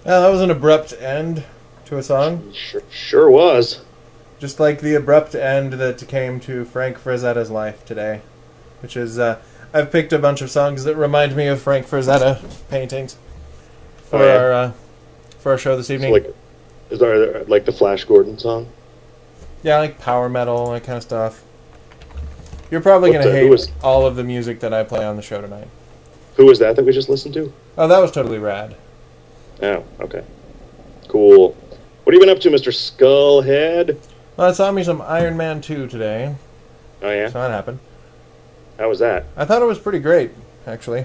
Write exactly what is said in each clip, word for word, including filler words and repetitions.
Yeah, that was an abrupt end to a song. Sure, sure was. Just like the abrupt end that came to Frank Frazetta's life today. Which is, uh, I've picked a bunch of songs that remind me of Frank Frazetta paintings for Oh, yeah? our uh, for our show this evening. So like, is there like the Flash Gordon song? Yeah, like power metal, that kind of stuff. You're probably What going to the- who hate was- all of the music that I play on the show tonight. Who was that that we just listened to? Oh, that was totally rad. Oh, okay. Cool. What have you been up to, Mister Skullhead? Well, I saw me some Iron Man two today, Oh, yeah? so that happened. How was that? I thought it was pretty great, actually.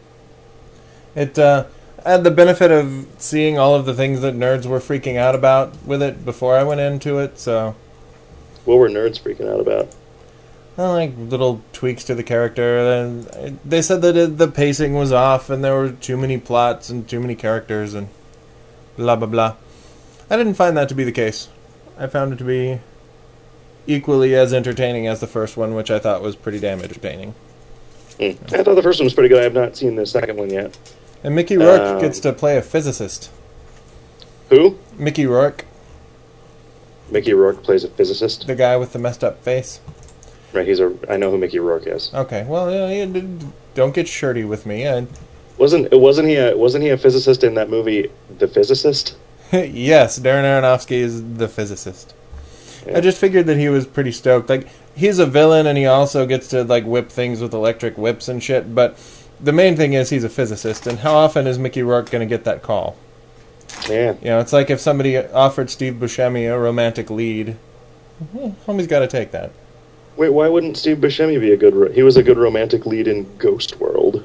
It uh, had the benefit of seeing all of the things that nerds were freaking out about with it before I went into it, so... What were nerds freaking out about? Well, like little tweaks to the character. And they said that it, the pacing was off, and there were too many plots and too many characters, and blah blah blah. I didn't find that to be the case. I found it to be equally as entertaining as the first one, which I thought was pretty damn entertaining. Hmm. I thought the first one was pretty good. I have not seen the second one yet. And Mickey Rourke Um, gets to play a physicist. Who? Mickey Rourke, Mickey Rourke plays a physicist. the guy with the messed up face. Right, he's a. I know who Mickey Rourke is. Okay, well, yeah, yeah, d- d- don't get shirty with me. I, Wasn't wasn't he a wasn't he a physicist in that movie, The Physicist? yes, Darren Aronofsky is the physicist. Yeah. I just figured that he was pretty stoked. Like, he's a villain, and he also gets to, like, whip things with electric whips and shit, but the main thing is he's a physicist, and how often is Mickey Rourke going to get that call? Yeah. You know, it's like if somebody offered Steve Buscemi a romantic lead. Hmm, homie's got to take that. Wait, why wouldn't Steve Buscemi be a good? Ro- he was a good romantic lead in Ghost World.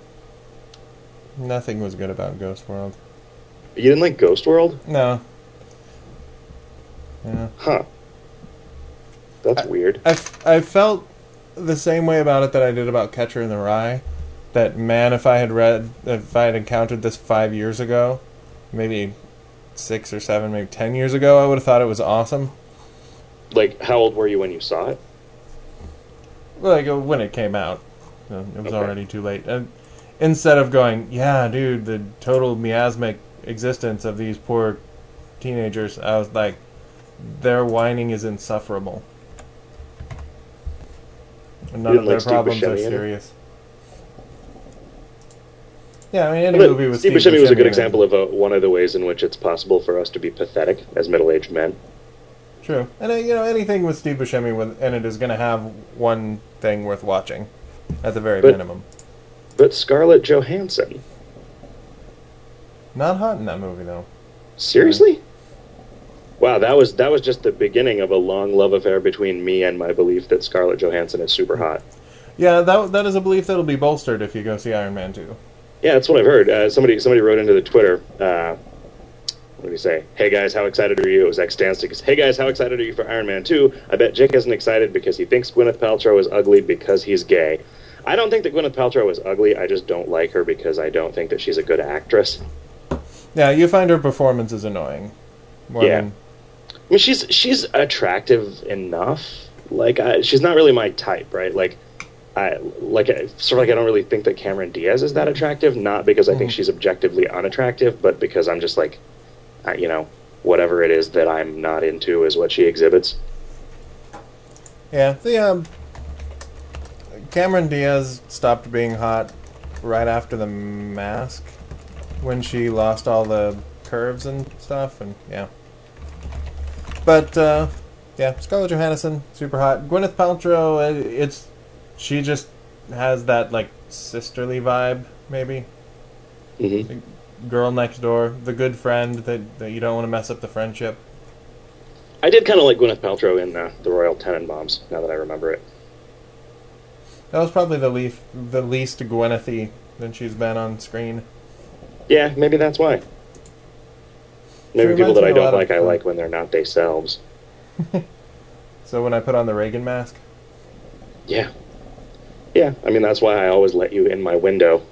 Nothing was good about Ghost World. You didn't like Ghost World? No. Yeah. Huh. That's I- weird. I, f- I felt the same way about it that I did about Catcher in the Rye. That, man, if I had read, if I had encountered this five years ago, maybe six or seven, maybe ten years ago, I would have thought it was awesome. Like, how old were you when you saw it? Like, uh, when it came out. You know, it was Okay. already too late. And instead of going, yeah, dude, the total miasmic existence of these poor teenagers, I was like, their whining is insufferable. And none You of didn't their like Steve problems are Buscemi in it? serious. Yeah, I mean, any But movie with Steve Steve Buscemi was a good in it. example of uh one of the ways in which it's possible for us to be pathetic as middle-aged men. True. And, uh, you know, anything with Steve Buscemi with, in it is going to have one thing worth watching, at the very But- minimum. But Scarlett Johansson, Not hot in that movie, though. seriously? Wow, that was that was just the beginning of a long love affair between me and my belief that Scarlett Johansson is super hot. Yeah, that that is a belief that'll be bolstered if you go see Iron Man two. Yeah, that's what I've heard. Uh, somebody somebody wrote into the Twitter. Uh, what do you say? Hey guys, how excited are you? It was X Stanstic. Hey guys, how excited are you for Iron Man two? I bet Jake isn't excited because he thinks Gwyneth Paltrow is ugly because he's gay. I don't think that Gwyneth Paltrow is ugly. I just don't like her because I don't think that she's a good actress. Yeah, you find her performances annoying. More Yeah. than, I mean, she's she's attractive enough. Like, I, she's not really my type, right? Like, I like I, sort of like I don't really think that Cameron Diaz is that attractive. Not because I think Mhm. she's objectively unattractive, but because I'm just like, I, you know, whatever it is that I'm not into is what she exhibits. yeah, the um, Cameron Diaz stopped being hot right after The Mask, when she lost all the curves and stuff, and yeah. But uh, yeah, Scarlett Johansson, super hot. Gwyneth Paltrow, uh, it's she just has that like sisterly vibe, maybe. hmm Girl next door, the good friend that, that you don't want to mess up the friendship. I did kind of like Gwyneth Paltrow in uh, the Royal Tenenbaums. Now that I remember it. That was probably the least the least Gwynethy that she's been on screen. Yeah, maybe that's why. Maybe She people reminds that me I a lot don't of- like, I like when they're not themselves. So when I put on the Reagan mask, Yeah. Yeah, I mean, that's why I always let you in my window.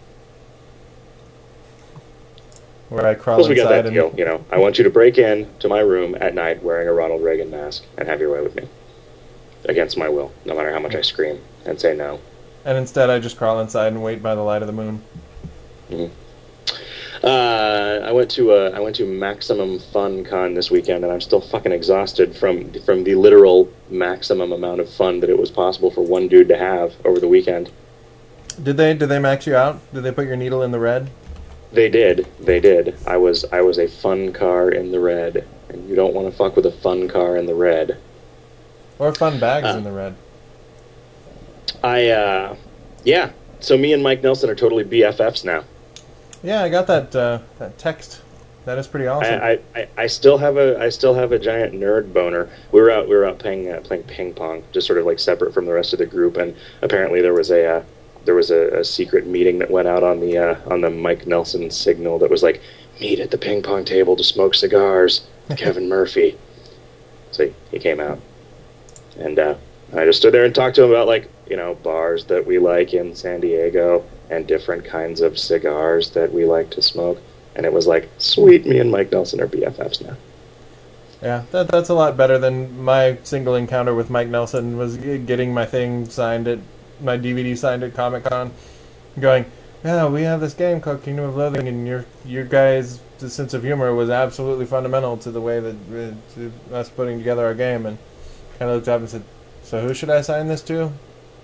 where I crawl Plus, we got inside that and deal, you know. I want you to break in to my room at night wearing a Ronald Reagan mask and have your way with me. Against my will, no matter how much I scream and say no. and instead I just crawl inside and wait by the light of the moon. Mhm. Uh, I went to uh, I went to Maximum Fun Con this weekend, and I'm still fucking exhausted from from the literal maximum amount of fun that it was possible for one dude to have over the weekend. Did they did they max you out? Did they put your needle in the red? They did. They did. I was I was a fun car in the red, and you don't want to fuck with a fun car in the red. Or fun bags uh, in the red? I uh, yeah. So me and Mike Nelson are totally B F Fs now. Yeah, I got that uh, that text. That is pretty awesome. I, I, I still have a I still have a giant nerd boner. We were out we were out playing uh, playing ping pong, just sort of like separate from the rest of the group, and apparently there was a uh, there was a, a secret meeting that went out on the uh, on the Mike Nelson signal that was like, meet at the ping pong table to smoke cigars, Kevin Murphy. So he, he came out, and uh, I just stood there and talked to him about, like, you know, bars that we like in San Diego and different kinds of cigars that we like to smoke. And it was like, sweet, me and Mike Nelson are B F Fs now. Yeah, that that's a lot better than my single encounter with Mike Nelson was g- getting my thing signed at, my D V D signed at Comic-Con, going, yeah, we have this game called Kingdom of Loathing, and your your guys' sense of humor was absolutely fundamental to the way that, uh, to us putting together our game, and kind of looked up and said, so who should I sign this to?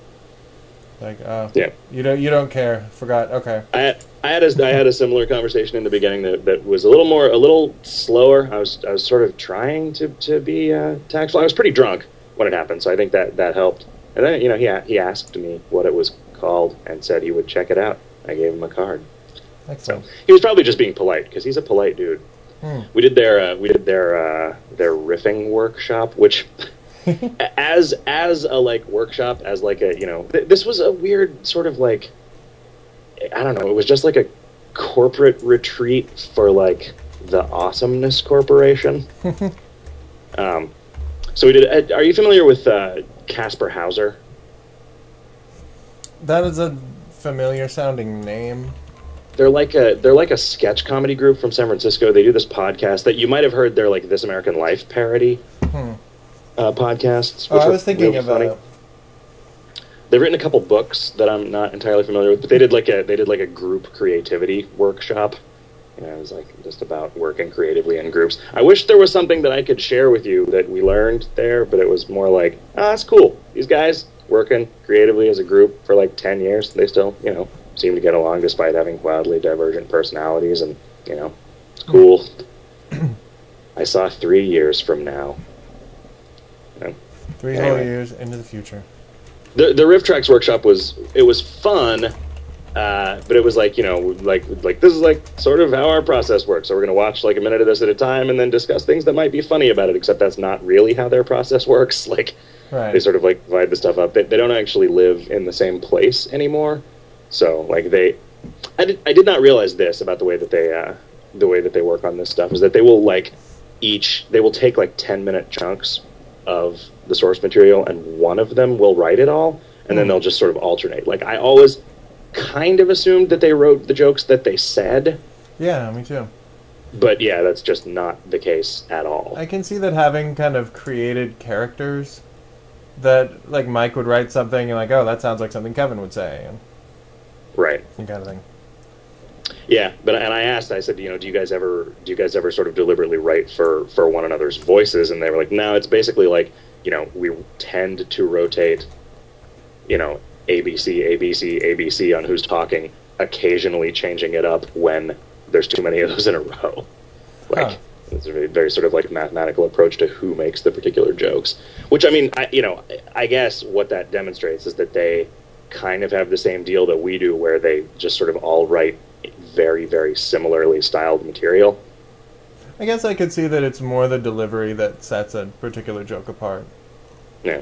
Like, oh, yeah, you don't you don't care. Forgot. Okay. I had, I had a I had a similar conversation in the beginning that, that was a little more a little slower. I was I was sort of trying to to be uh, tactful. I was pretty drunk when it happened, so I think that that helped. And then, you know, he he asked me what it was called and said he would check it out. I gave him a card. Excellent. So he was probably just being polite because he's a polite dude. Hmm. We did their uh, we did their uh, their riffing workshop, which. as as a like workshop, as like a, you know, th- this was a weird sort of like, I don't know, it was just like a corporate retreat for like the Awesomeness Corporation. um, so we did. Uh, are you familiar with uh, Casper Hauser? That is a familiar sounding name. They're like a they're like a sketch comedy group from San Francisco. They do this podcast that you might have heard. They're like This American Life parody. Hmm. Uh, podcasts. Oh, I was thinking really of funny. a... They've written a couple books that I'm not entirely familiar with, but they did like a they did like a group creativity workshop. You know, it was like just about working creatively in groups. I wish there was something that I could share with you that we learned there, but it was more like, ah, that's cool. These guys working creatively as a group for like ten years. They still, you know, seem to get along despite having wildly divergent personalities, and, you know, it's cool. I saw three years from now. You know, Three anyway. whole years into the future. The the Riff Tracks workshop was it was fun, uh, but it was like, you know, like like this is like sort of how our process works. So we're gonna watch like a minute of this at a time and then discuss things that might be funny about it. Except that's not really how their process works. Like, right. They sort of like divide the stuff up. They they don't actually live in the same place anymore. So like they, I did I did not realize this about the way that they uh, the way that they work on this stuff is that they will like each they will take like ten minute chunks of the source material, and one of them will write it all, and mm. then they'll just sort of alternate. Like, I always kind of assumed that they wrote the jokes that they said. Yeah, me too. But yeah, that's just not the case at all. I can see that having kind of created characters that, like, Mike would write something and like, oh, that sounds like something Kevin would say, and right, that kind of thing. Yeah, but and I asked, I said, you know, do you guys ever do you guys ever sort of deliberately write for, for one another's voices? And they were like, no, it's basically like, you know, we tend to rotate, you know, A B C, A B C, A B C on who's talking, occasionally changing it up when there's too many of those in a row. Like, huh. It's a very, very sort of like mathematical approach to who makes the particular jokes. Which, I mean, I, you know, I guess what that demonstrates is that they kind of have the same deal that we do, where they just sort of all write very, very similarly styled material. I guess I could see that it's more the delivery that sets a particular joke apart. Yeah.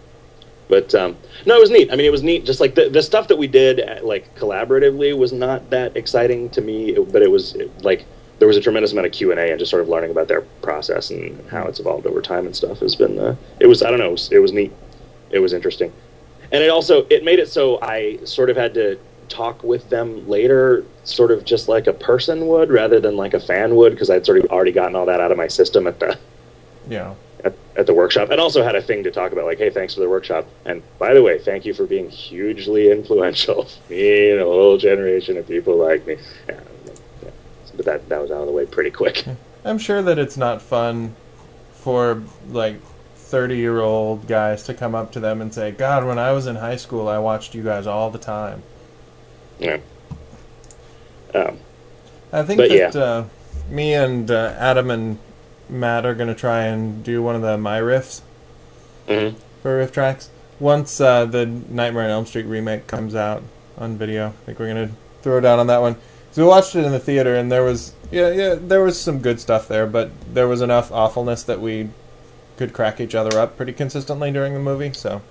But, um, no, it was neat. I mean, it was neat. Just like the, the stuff that we did, like, collaboratively was not that exciting to me, it, but it was, it, like, there was a tremendous amount of Q and A and just sort of learning about their process and how it's evolved over time and stuff has been, uh, it was, I don't know, it was, it was neat. It was interesting. And it also, it made it so I sort of had to talk with them later, sort of just like a person would, rather than like a fan would, because I'd sort of already gotten all that out of my system at the yeah at, at the workshop, and also had a thing to talk about, like, hey, thanks for the workshop, and by the way, thank you for being hugely influential. Me and a whole generation of people like me. Yeah, yeah. but that that was out of the way pretty quick. I'm sure that it's not fun for like thirty-year-old guys to come up to them and say, "God, when I was in high school, I watched you guys all the time." Yeah. Um, I think but that yeah. uh, me and uh, Adam and Matt are going to try and do one of the My Riffs mhm. for Riff Tracks. Once uh, the Nightmare on Elm Street remake comes out on video, I think we're going to throw down on that one. So we watched it in the theater, and there was yeah yeah there was some good stuff there, but there was enough awfulness that we could crack each other up pretty consistently during the movie. So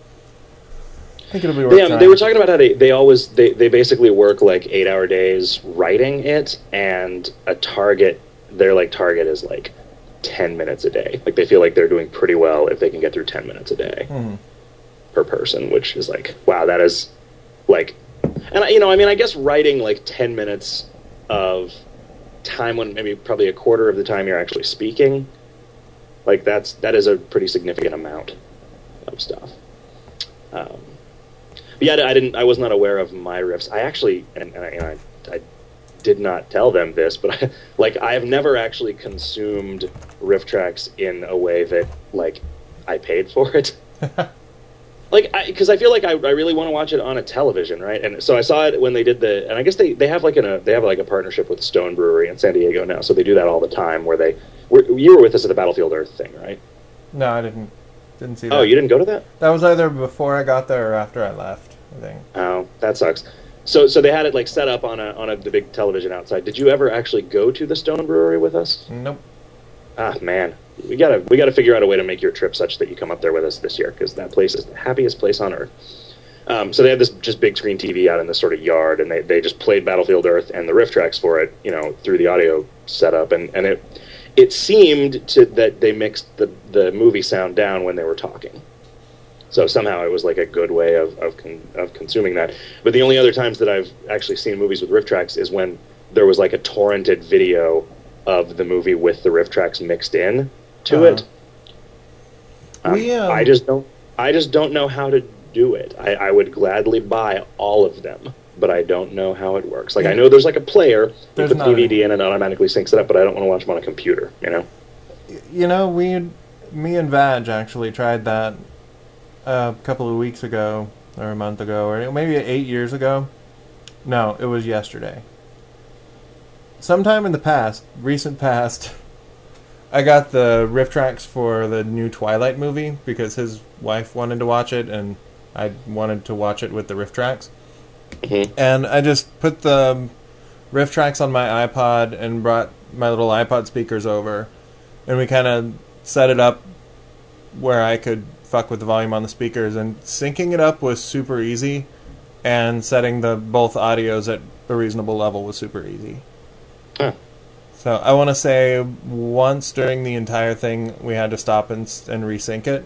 I think it'll be worth They, um, trying. they were talking about how they, they always they, they basically work like eight hour days writing it, and a target their like target is like ten minutes a day. Like they feel like they're doing pretty well if they can get through ten minutes a day Mhm. per person, which is like wow, that is like, and I, you know I mean I guess writing like ten minutes of time when maybe probably a quarter of the time you're actually speaking, like that's that is a pretty significant amount of stuff. Um, but yeah, I didn't. I was not aware of My Riffs. I actually, and, and I, and I, I did not tell them this, but I, like I have never actually consumed Riff Tracks in a way that like I paid for it. Like, because I, I feel like I, I really want to watch it on a television, right? And so I saw it when they did the, and I guess they, they have like an, a they have like a partnership with Stone Brewery in San Diego now, so they do that all the time. Where they, were, you were with us at the Battlefield Earth thing, right? No, I didn't didn't see that. Oh, you didn't go to that? That was either before I got there or after I left, I think. Oh, that sucks. So so they had it like set up on a on a the big television outside. Did you ever actually go to the Stone Brewery with us? Nope. Ah, man, we gotta we gotta figure out a way to make your trip such that you come up there with us this year, because that place is the happiest place on earth. Um, so they had this just big screen T V out in this sort of yard, and they, they just played Battlefield Earth and the riff tracks for it, you know, through the audio setup, and, and it it seemed to that they mixed the the movie sound down when they were talking. So somehow it was like a good way of of, con, of consuming that. But the only other times that I've actually seen movies with riff tracks is when there was like a torrented video of the movie with the riff tracks mixed in to Uh-huh. it. Um, We, um, I just don't. I just don't know how to do it. I, I would gladly buy all of them, but I don't know how it works. Like I know there's like a player, you There's put the not D V D a- in and it automatically syncs it up, but I don't want to watch them on a computer. You know? You know, we, me and Vaj actually tried that a couple of weeks ago, or a month ago, or maybe eight years ago. No, it was yesterday. Sometime in the past, recent past, I got the riff tracks for the new Twilight movie because his wife wanted to watch it, and I wanted to watch it with the riff tracks. Mm-hmm. And I just put the riff tracks on my iPod and brought my little iPod speakers over, and we kind of set it up where I could fuck with the volume on the speakers, and syncing it up was super easy, and setting the both audios at a reasonable level was super easy. Huh. So I want to say once during the entire thing we had to stop and and resync it,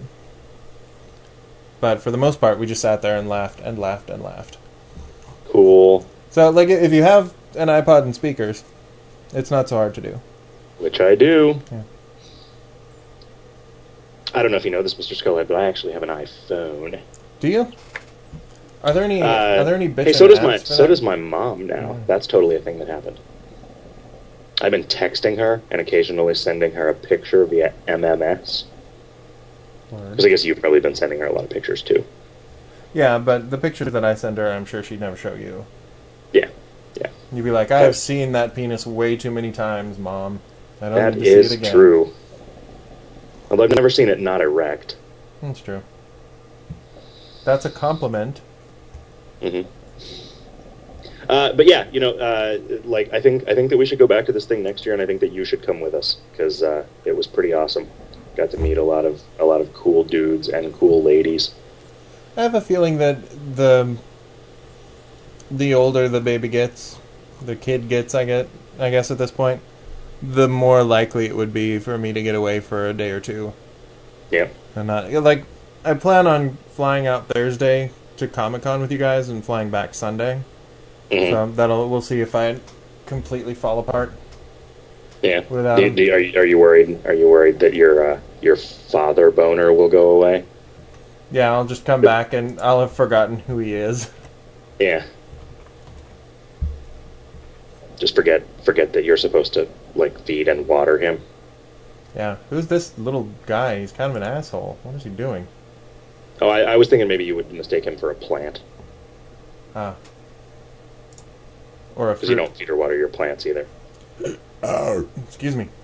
but for the most part we just sat there and laughed and laughed and laughed. Cool. So like if you have an iPod and speakers, it's not so hard to do. Which I do. Yeah. I don't know if you know this, Mister Skullhead, but I actually have an iPhone. Do you? Are there any? Uh, are there any bitchin' hey, so does apps my for so that? does my mom now. Yeah. That's totally a thing that happened. I've been texting her and occasionally sending her a picture via M M S. Word. Because I guess you've probably been sending her a lot of pictures too. Yeah, but the pictures that I send her, I'm sure she'd never show you. Yeah, yeah. You'd be like, I have Yes. seen that penis way too many times, Mom. I don't That need to see is it again. true. Although I've never seen it not erect. That's true. That's a compliment. Mm-hmm. Uh, but yeah, you know, uh, like I think I think that we should go back to this thing next year, and I think that you should come with us because uh, it was pretty awesome. Got to meet a lot of a lot of cool dudes and cool ladies. I have a feeling that the the older the baby gets, the kid gets, I get, I guess at this point, the more likely it would be for me to get away for a day or two. Yeah. And not like I plan on flying out Thursday to Comic-Con with you guys and flying back Sunday. Mm-hmm. So that'll we'll see if I completely fall apart. Yeah. Without Do, him. do, are you are you worried? Are you worried that your uh, your father boner will go away? Yeah, I'll just come back and I'll have forgotten who he is. Yeah. Just forget forget that you're supposed to like feed and water him. Yeah. Who's this little guy? He's kind of an asshole. What is he doing? Oh, I, I was thinking maybe you would mistake him for a plant. Ah. Or a Because you fruit. don't feed or water your plants either. Oh, excuse me.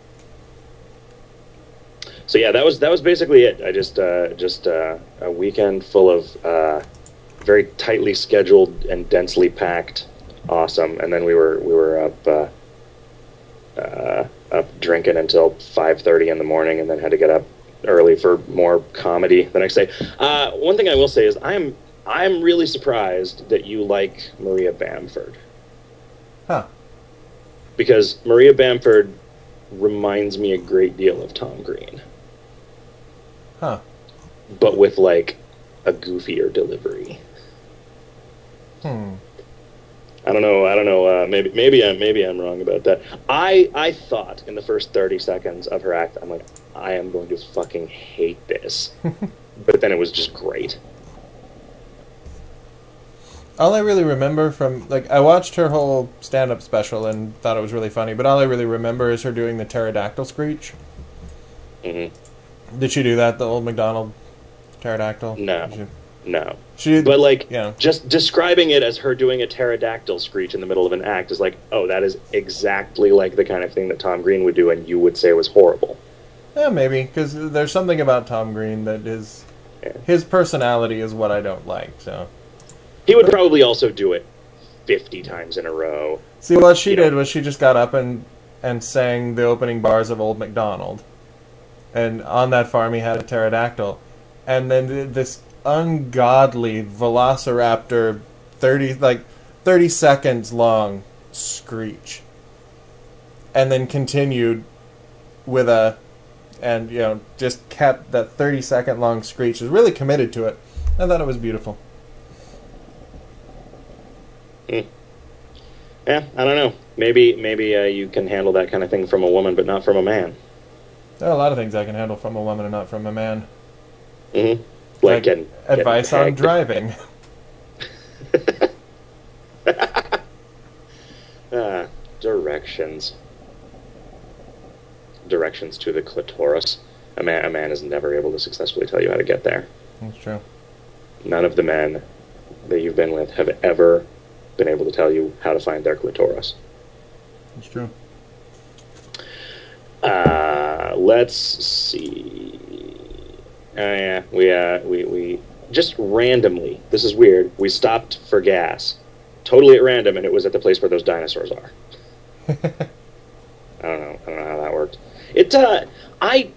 So yeah, that was that was basically it. I just uh, just uh, a weekend full of uh, very tightly scheduled and densely packed, awesome. And then we were we were up uh, uh, up drinking until five thirty in the morning, and then had to get up early for more comedy the next day. Uh, one thing I will say is I'm I'm really surprised that you like Maria Bamford. Huh. Because Maria Bamford reminds me a great deal of Tom Green. Huh. But with, like, a goofier delivery. Hmm. I don't know, I don't know, uh, maybe maybe I'm, maybe I'm wrong about that. I, I thought in the first thirty seconds of her act, I'm like, I am going to fucking hate this. But then it was just great. All I really remember from, like, I watched her whole stand-up special and thought it was really funny, but all I really remember is her doing the pterodactyl screech. Mm-hmm. Did she do that, the old McDonald pterodactyl? No. Did she, No. she But, like, yeah. just describing it as her doing a pterodactyl screech in the middle of an act is like, oh, that is exactly like the kind of thing that Tom Green would do, and you would say was horrible. Yeah, maybe, because there's something about Tom Green that is... Yeah. His personality is what I don't like, so... He would probably also do it fifty times in a row. See, what she You did know. was she just got up and, and sang the opening bars of Old MacDonald. And on that farm he had a pterodactyl. And then th- this ungodly velociraptor, thirty like thirty seconds long screech. And then continued with a, and you know, just kept that thirty second long screech. Was really committed to it. I thought it was beautiful. Mm. Yeah, I don't know. Maybe maybe uh, you can handle that kind of thing from a woman, but not from a man. There are a lot of things I can handle from a woman and not from a man. Mm-hmm. Like, Like getting, advice getting on driving. ah, directions. Directions to the clitoris. A man, a man is never able to successfully tell you how to get there. That's true. None of the men that you've been with have ever been able to tell you how to find their clitoris. That's true. Uh, let's see. Oh yeah, we uh, we we just randomly. This is weird. We stopped for gas, totally at random, and it was at the place where those dinosaurs are. I don't know. I don't know how that worked. It. Uh, I.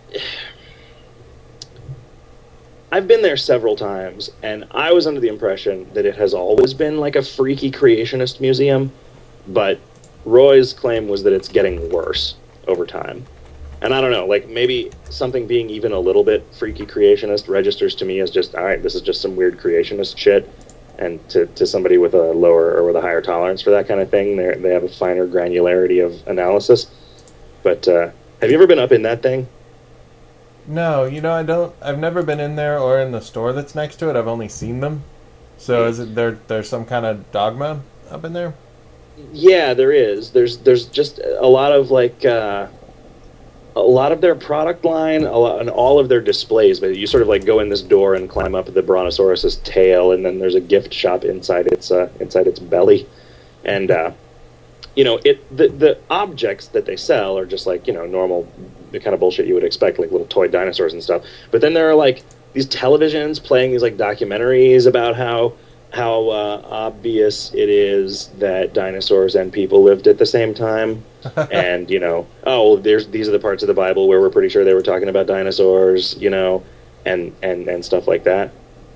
I've been there several times, and I was under the impression that it has always been like a freaky creationist museum, but Roy's claim was that it's getting worse over time. And I don't know, like, maybe something being even a little bit freaky creationist registers to me as just, all right, this is just some weird creationist shit, and to, to somebody with a lower or with a higher tolerance for that kind of thing, they they have a finer granularity of analysis. But uh, have you ever been up in that thing? No, you know, I don't. I've never been in there or in the store that's next to it. I've only seen them. So is it there? There's some kind of dogma up in there? Yeah, there is. There's there's just a lot of like uh, a lot of their product line, a lot, and all of their displays. But you sort of like go in this door and climb up the Brontosaurus's tail, and then there's a gift shop inside its uh, inside its belly, and uh, you know it. The the objects that they sell are just like you know normal, the kind of bullshit you would expect, like little toy dinosaurs and stuff. But then there are like these televisions playing these like documentaries about how. how uh, obvious it is that dinosaurs and people lived at the same time. And, you know, oh, there's these are the parts of the Bible where we're pretty sure they were talking about dinosaurs, you know, and, and, and stuff like that.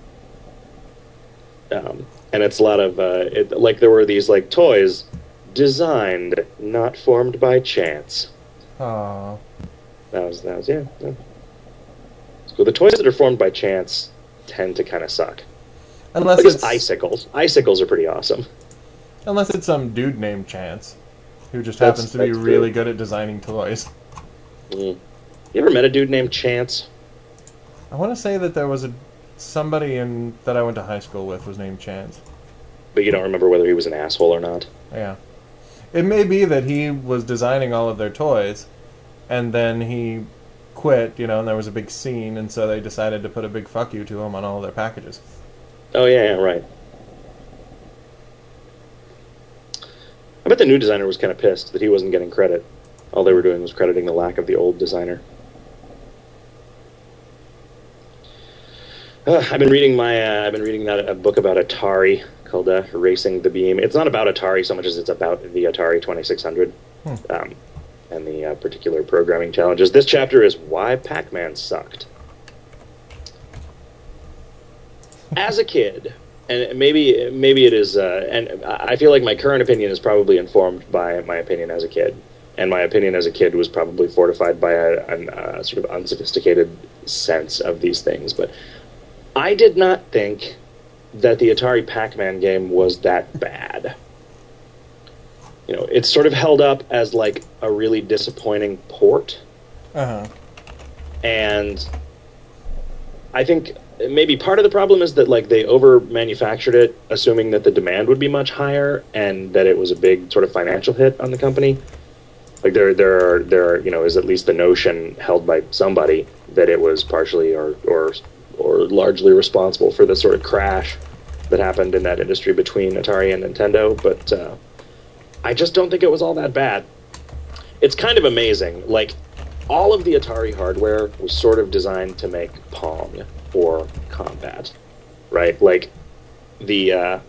Um, and it's a lot of, uh, it, like, there were these, like, toys designed, not formed by chance. Aww. That was, that was, yeah. yeah. So the toys that are formed by chance tend to kind of suck. Unless I guess it's icicles. Icicles are pretty awesome. unless it's some dude named Chance, who just That's- happens to be that's really true. good at designing toys. Mm. You ever met a dude named Chance? I want to say that there was a somebody in that I went to high school with was named Chance. But you don't remember whether he was an asshole or not? Yeah. It may be that he was designing all of their toys, and then he quit, you know, and there was a big scene, and so they decided to put a big fuck you to him on all of their packages. Oh, yeah, yeah, right. I bet the new designer was kind of pissed that he wasn't getting credit. All they were doing was crediting the lack of the old designer. Uh, I've been reading my. Uh, I've been reading that a book about Atari called uh, "Racing the Beam." It's not about Atari so much as it's about the Atari twenty-six hundred Hmm. um, and the uh, particular programming challenges. This chapter is why Pac-Man sucked. As a kid, and maybe maybe it is, uh, and I feel like my current opinion is probably informed by my opinion as a kid, and my opinion as a kid was probably fortified by a, a, a sort of unsophisticated sense of these things, but. I did not think that the Atari Pac-Man game was that bad. You know, it's sort of held up as like a really disappointing port. Uh-huh. And I think maybe part of the problem is that like they over-manufactured it, assuming that the demand would be much higher and that it was a big sort of financial hit on the company. Like there, there are, there are, you know, is at least the notion held by somebody that it was partially or or or largely responsible for the sort of crash that happened in that industry between Atari and Nintendo, but uh, I just don't think it was all that bad. It's kind of amazing. Like, all of the Atari hardware was sort of designed to make Pong or Combat, right? Like, the, uh,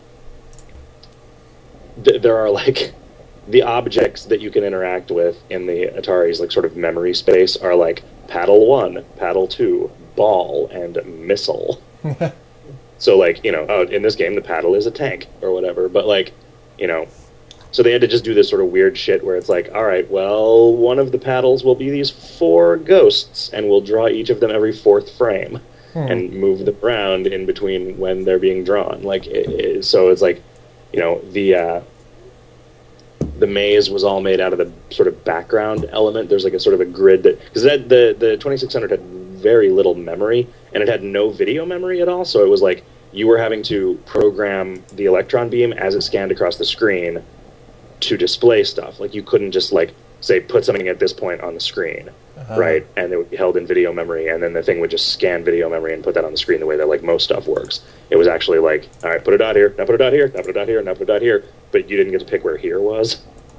th- there are, like, the objects that you can interact with in the Atari's, like, sort of memory space are, like, paddle one, paddle two, ball, and missile. So, like, you know, oh, in this game, the paddle is a tank, or whatever, but, like, you know, so they had to just do this sort of weird shit where it's like, all right, well, one of the paddles will be these four ghosts, and we'll draw each of them every fourth frame, hmm. and move them around in between when they're being drawn. Like, it, it, so it's like, you know, the, uh, the maze was all made out of the sort of background element. There's like a sort of a grid that, because that the the twenty-six hundred had very little memory, and it had no video memory at all. So it was like you were having to program the electron beam as it scanned across the screen to display stuff. Like you couldn't just like say put something at this point on the screen, uh-huh. right? And it would be held in video memory, and then the thing would just scan video memory and put that on the screen the way that like most stuff works. It was actually like, all right, put a dot here, now put a dot here, now put a dot here, now put a dot here, but you didn't get to pick where here was.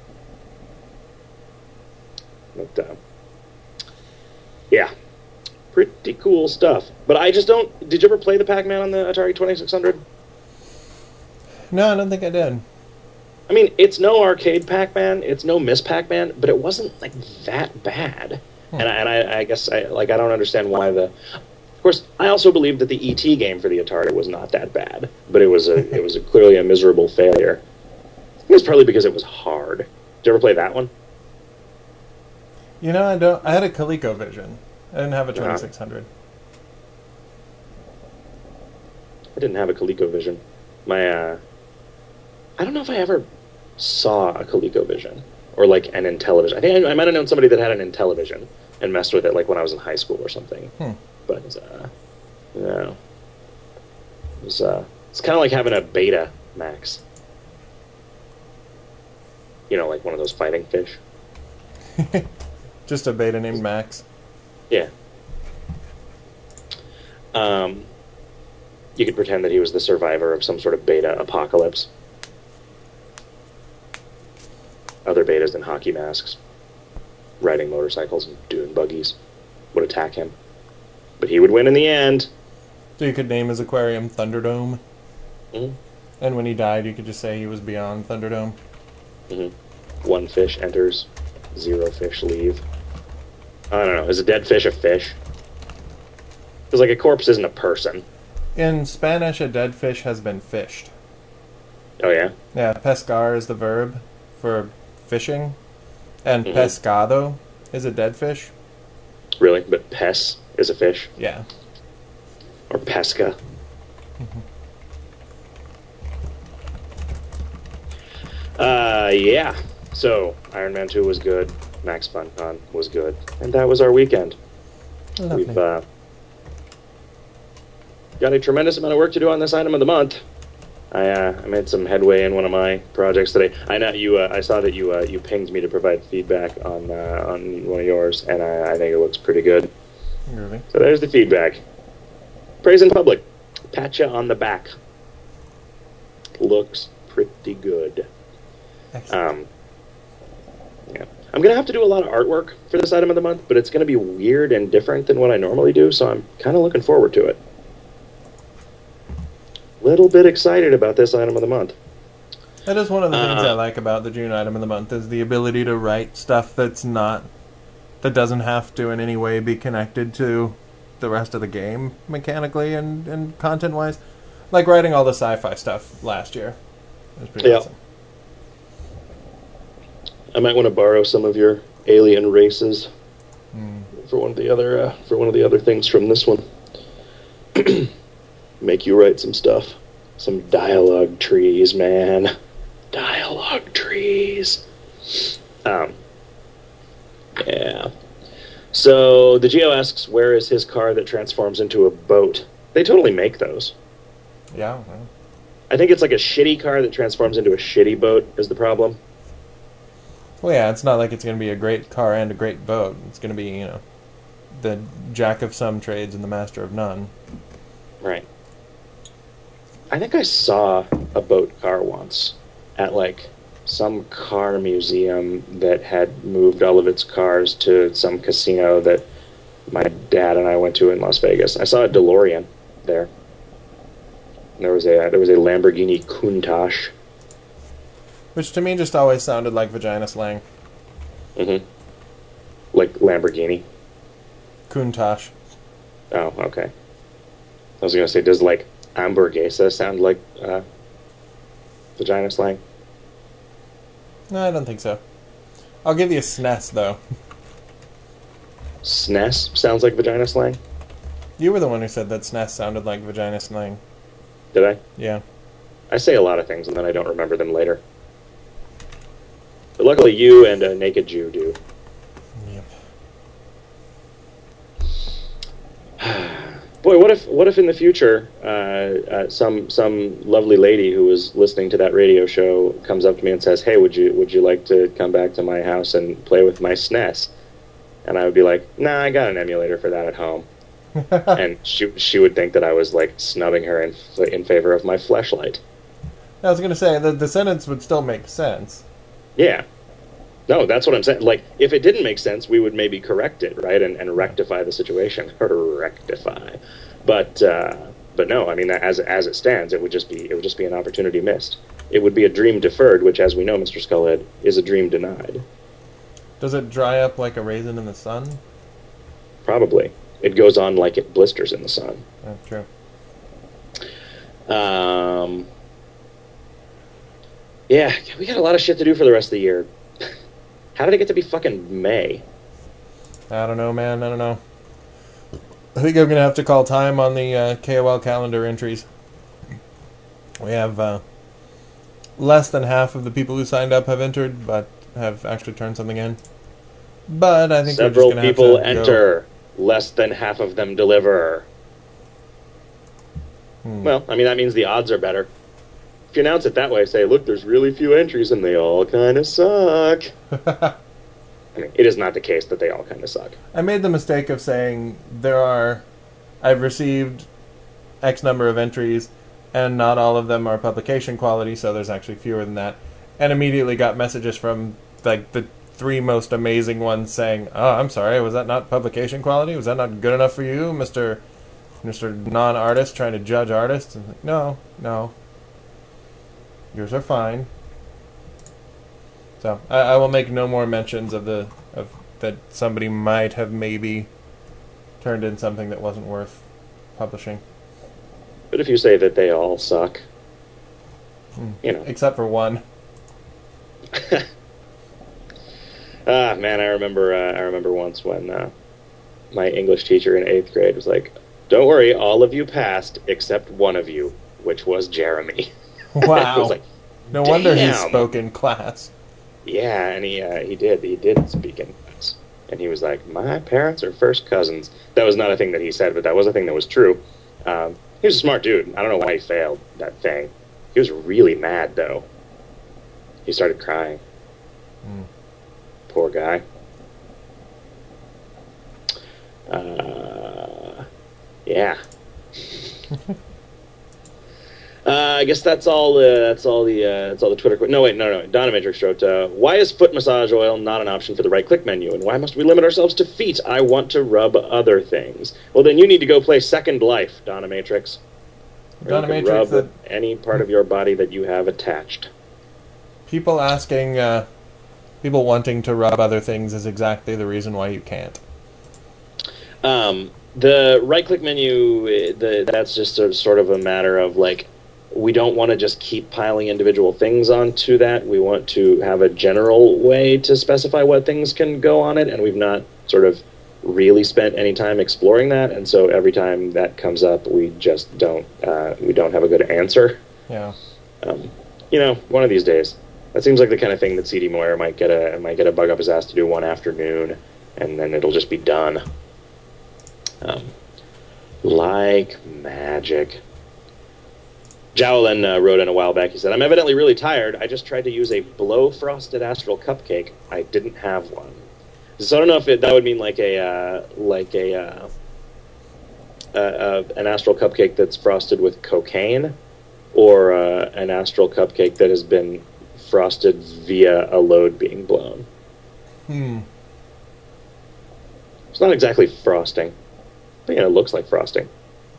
But, uh, yeah, pretty cool stuff. But I just don't... Did you ever play the Pac-Man on the Atari twenty-six hundred? No, I don't think I did. I mean, it's no arcade Pac-Man, it's no Miss Pac-Man, but it wasn't, like, that bad. Hmm. And, I, and I, I guess, I, like, I don't understand why the... Of course, I also believe that the E T game for the Atari was not that bad, but it was a it was a, clearly a miserable failure. I think it was partly because it was hard. Did you ever play that one? You know, I don't. I had a ColecoVision. I didn't have a twenty-six hundred. I didn't have a ColecoVision. My, uh... I don't know if I ever saw a ColecoVision. Or, like, an Intellivision. I think I, I might have known somebody that had an Intellivision and messed with it, like, when I was in high school or something. Hmm. But, uh... no. It was, uh... It's kind of like having a Beta Max. You know, like one of those fighting fish. Just a beta named Max. Yeah. Um, you could pretend that he was the survivor of some sort of beta apocalypse. Other betas in hockey masks, riding motorcycles and dune buggies, would attack him. But he would win in the end. So you could name his aquarium Thunderdome. Mm-hmm. And when he died, you could just say he was beyond Thunderdome. Mm-hmm. One fish enters, zero fish leave. I don't know. Is a dead fish a fish? Because, like, a corpse isn't a person. In Spanish, a dead fish has been fished. Oh, yeah? Yeah, pescar is the verb for fishing. And mm-hmm. pescado is a dead fish. Really? But pes is a fish? Yeah. Or pesca. Mm-hmm. Uh, yeah. So, Iron Man two was good. Max FunCon was good. And that was our weekend. Lovely. We've uh, got a tremendous amount of work to do on this item of the month. I uh, I made some headway in one of my projects today. I know you. Uh, I saw that you uh, you pinged me to provide feedback on uh, on one of yours, and I, I think it looks pretty good. Really? So there's the feedback. Praise in public. Pat you on the back. Looks pretty good. Excellent. Um, yeah, I'm gonna have to do a lot of artwork for this item of the month, but it's gonna be weird and different than what I normally do. So I'm kind of looking forward to it. Little bit excited about this item of the month. That is one of the things Uh, I like about the June item of the month is the ability to write stuff that's not that doesn't have to in any way be connected to the rest of the game mechanically and, and content wise. Like writing all the sci-fi stuff last year. It was pretty Yeah. awesome. I might want to borrow some of your alien races Mm. for one of the other uh, for one of the other things from this one. Make you write some stuff, some dialogue trees, man. Dialogue trees. Um. Yeah. So the Geo asks, where is his car that transforms into a boat? They totally make those. Yeah. Well. I think it's like a shitty car that transforms into a shitty boat is the problem. Well, yeah, it's not like it's going to be a great car and a great boat. It's going to be, you know, the jack of some trades and the master of none. Right. I think I saw a boat car once at like some car museum that had moved all of its cars to some casino that my dad and I went to in Las Vegas. I saw a DeLorean there. And there was a there was a Lamborghini Countach. Which to me just always sounded like vagina slang. Mm-hmm. Like Lamborghini. Countach. Oh, okay. I was gonna say, does like hamburguesa sound like uh, vagina slang? No, I don't think so. I'll give you a S N E S, though. S N E S sounds like vagina slang? You were the one who said that S N E S sounded like vagina slang. Did I? Yeah. I say a lot of things and then I don't remember them later. But luckily you and a naked Jew do. Yep. Boy, what if what if in the future uh, uh, some some lovely lady who was listening to that radio show comes up to me and says, "Hey, would you would you like to come back to my house and play with my S N E S?" And I would be like, "Nah, I got an emulator for that at home." And she she would think that I was like snubbing her in in favor of my Fleshlight. I was going to say, the, the sentence would still make sense. Yeah. No, that's what I'm saying. Like, if it didn't make sense, we would maybe correct it, right, and, and rectify the situation. rectify, but uh, but no, I mean, as as it stands, it would just be it would just be an opportunity missed. It would be a dream deferred, which, as we know, Mister Skullhead, is a dream denied. Does it dry up like a raisin in the sun? Probably, it goes on like it blisters in the sun. Oh, true. Um. Yeah, we got a lot of shit to do for the rest of the year. How did it get to be fucking May? I don't know, man. I don't know. I think I'm going to have to call time on the uh, K O L calendar entries. We have uh, less than half of the people who signed up have entered, but have actually turned something in. But I think Several we're just people have to enter. Go. Less than half of them deliver. Hmm. Well, I mean, that means the odds are better. If you announce it that way, say, look, there's really few entries and they all kind of suck. I mean, it is not the case that they all kind of suck. I made the mistake of saying there are... I've received X number of entries, and not all of them are publication quality, so there's actually fewer than that. And immediately got messages from like the three most amazing ones saying, oh, I'm sorry, was that not publication quality? Was that not good enough for you, Mister Mister Non-Artist trying to judge artists? And like, no, no. Yours are fine. So I, I will make no more mentions of the of that somebody might have maybe turned in something that wasn't worth publishing. But if you say that they all suck, Mm. you know. Except for one. Ah, man, I remember. Uh, I remember once when uh, my English teacher in eighth grade was like, "Don't worry, all of you passed except one of you, which was Jeremy." Wow. I was like, no wonder he damn. spoke in class. Yeah, and he uh, he did he did speak in class, and he was like, "My parents are first cousins." That was not a thing that he said, but that was a thing that was true. Um, he was a smart dude. I don't know why he failed that thing. He was really mad, though. He started crying. Mm. Poor guy. Uh, yeah. uh, I guess that's all. Uh, that's all the. Uh, that's all the Twitter. Qu- no, wait, no, no. Donomatrix wrote, uh, "Why is foot massage oil not an option for the right-click menu, and why must we limit ourselves to feet? I want to rub other things." Well, then you need to go play Second Life, Donomatrix. Where you can Donomatrix, rub that any part of your body that you have attached. people asking, uh, people wanting to rub other things is exactly the reason why you can't. Um, the right-click menu, the, that's just a, sort of a matter of, like, we don't want to just keep piling individual things onto that. We want to have a general way to specify what things can go on it, and we've not sort of really spent any time exploring that, and so every time that comes up, we just don't, uh, we don't have a good answer. Yeah. Um, you know, one of these days. That seems like the kind of thing that C D Moyer might get a might get a bug up his ass to do one afternoon, and then it'll just be done. Um, like magic. Jowlin uh, wrote in a while back, he said, "I'm evidently really tired. I just tried to use a blow-frosted astral cupcake. I didn't have one." So I don't know if it, that would mean like a, uh, like a, uh, uh, uh, an astral cupcake that's frosted with cocaine, or uh, an astral cupcake that has been frosted via a load being blown. Hmm. It's not exactly frosting, but you know, it looks like frosting.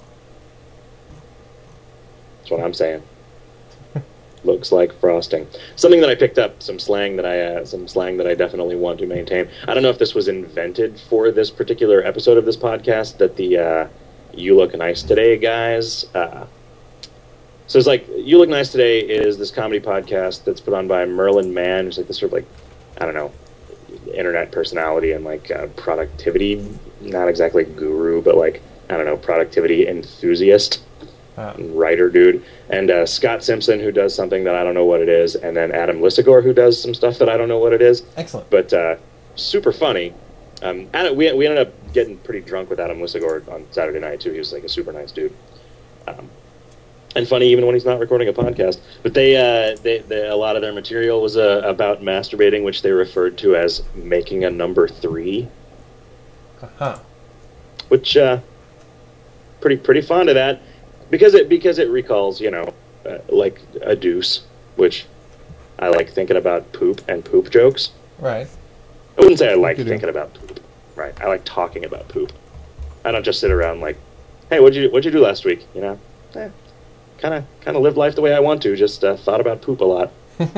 That's what I'm saying. Looks like frosting. Something that I picked up, some slang that I, uh, some slang that I definitely want to maintain. I don't know if this was invented for this particular episode of this podcast. That the uh, "You Look Nice Today" guys. Uh, so it's like "You Look Nice Today" is this comedy podcast that's put on by Merlin Mann, who's like this sort of like, I don't know, internet personality and like uh, productivity, not exactly guru, but like, I don't know, productivity enthusiast. Ah. Writer dude, and uh, Scott Simpson, who does something that I don't know what it is, and then Adam Lissagor, who does some stuff that I don't know what it is. Excellent. But uh, super funny. Um, Adam, we we ended up getting pretty drunk with Adam Lissagor on Saturday night too. He was like a super nice dude, um, and funny even when he's not recording a podcast. But they, uh, they, they a lot of their material was uh, about masturbating, which they referred to as making a number three. Uh-huh. Which uh, pretty pretty fond of that. Because it because it recalls, you know, uh, like a deuce, which I like thinking about poop and poop jokes. Right. I wouldn't say I like You do. thinking about poop. Right. I like talking about poop. I don't just sit around like, hey, what'd you what'd you do last week? You know, eh, kind of kind of lived life the way I want to. Just uh, thought about poop a lot.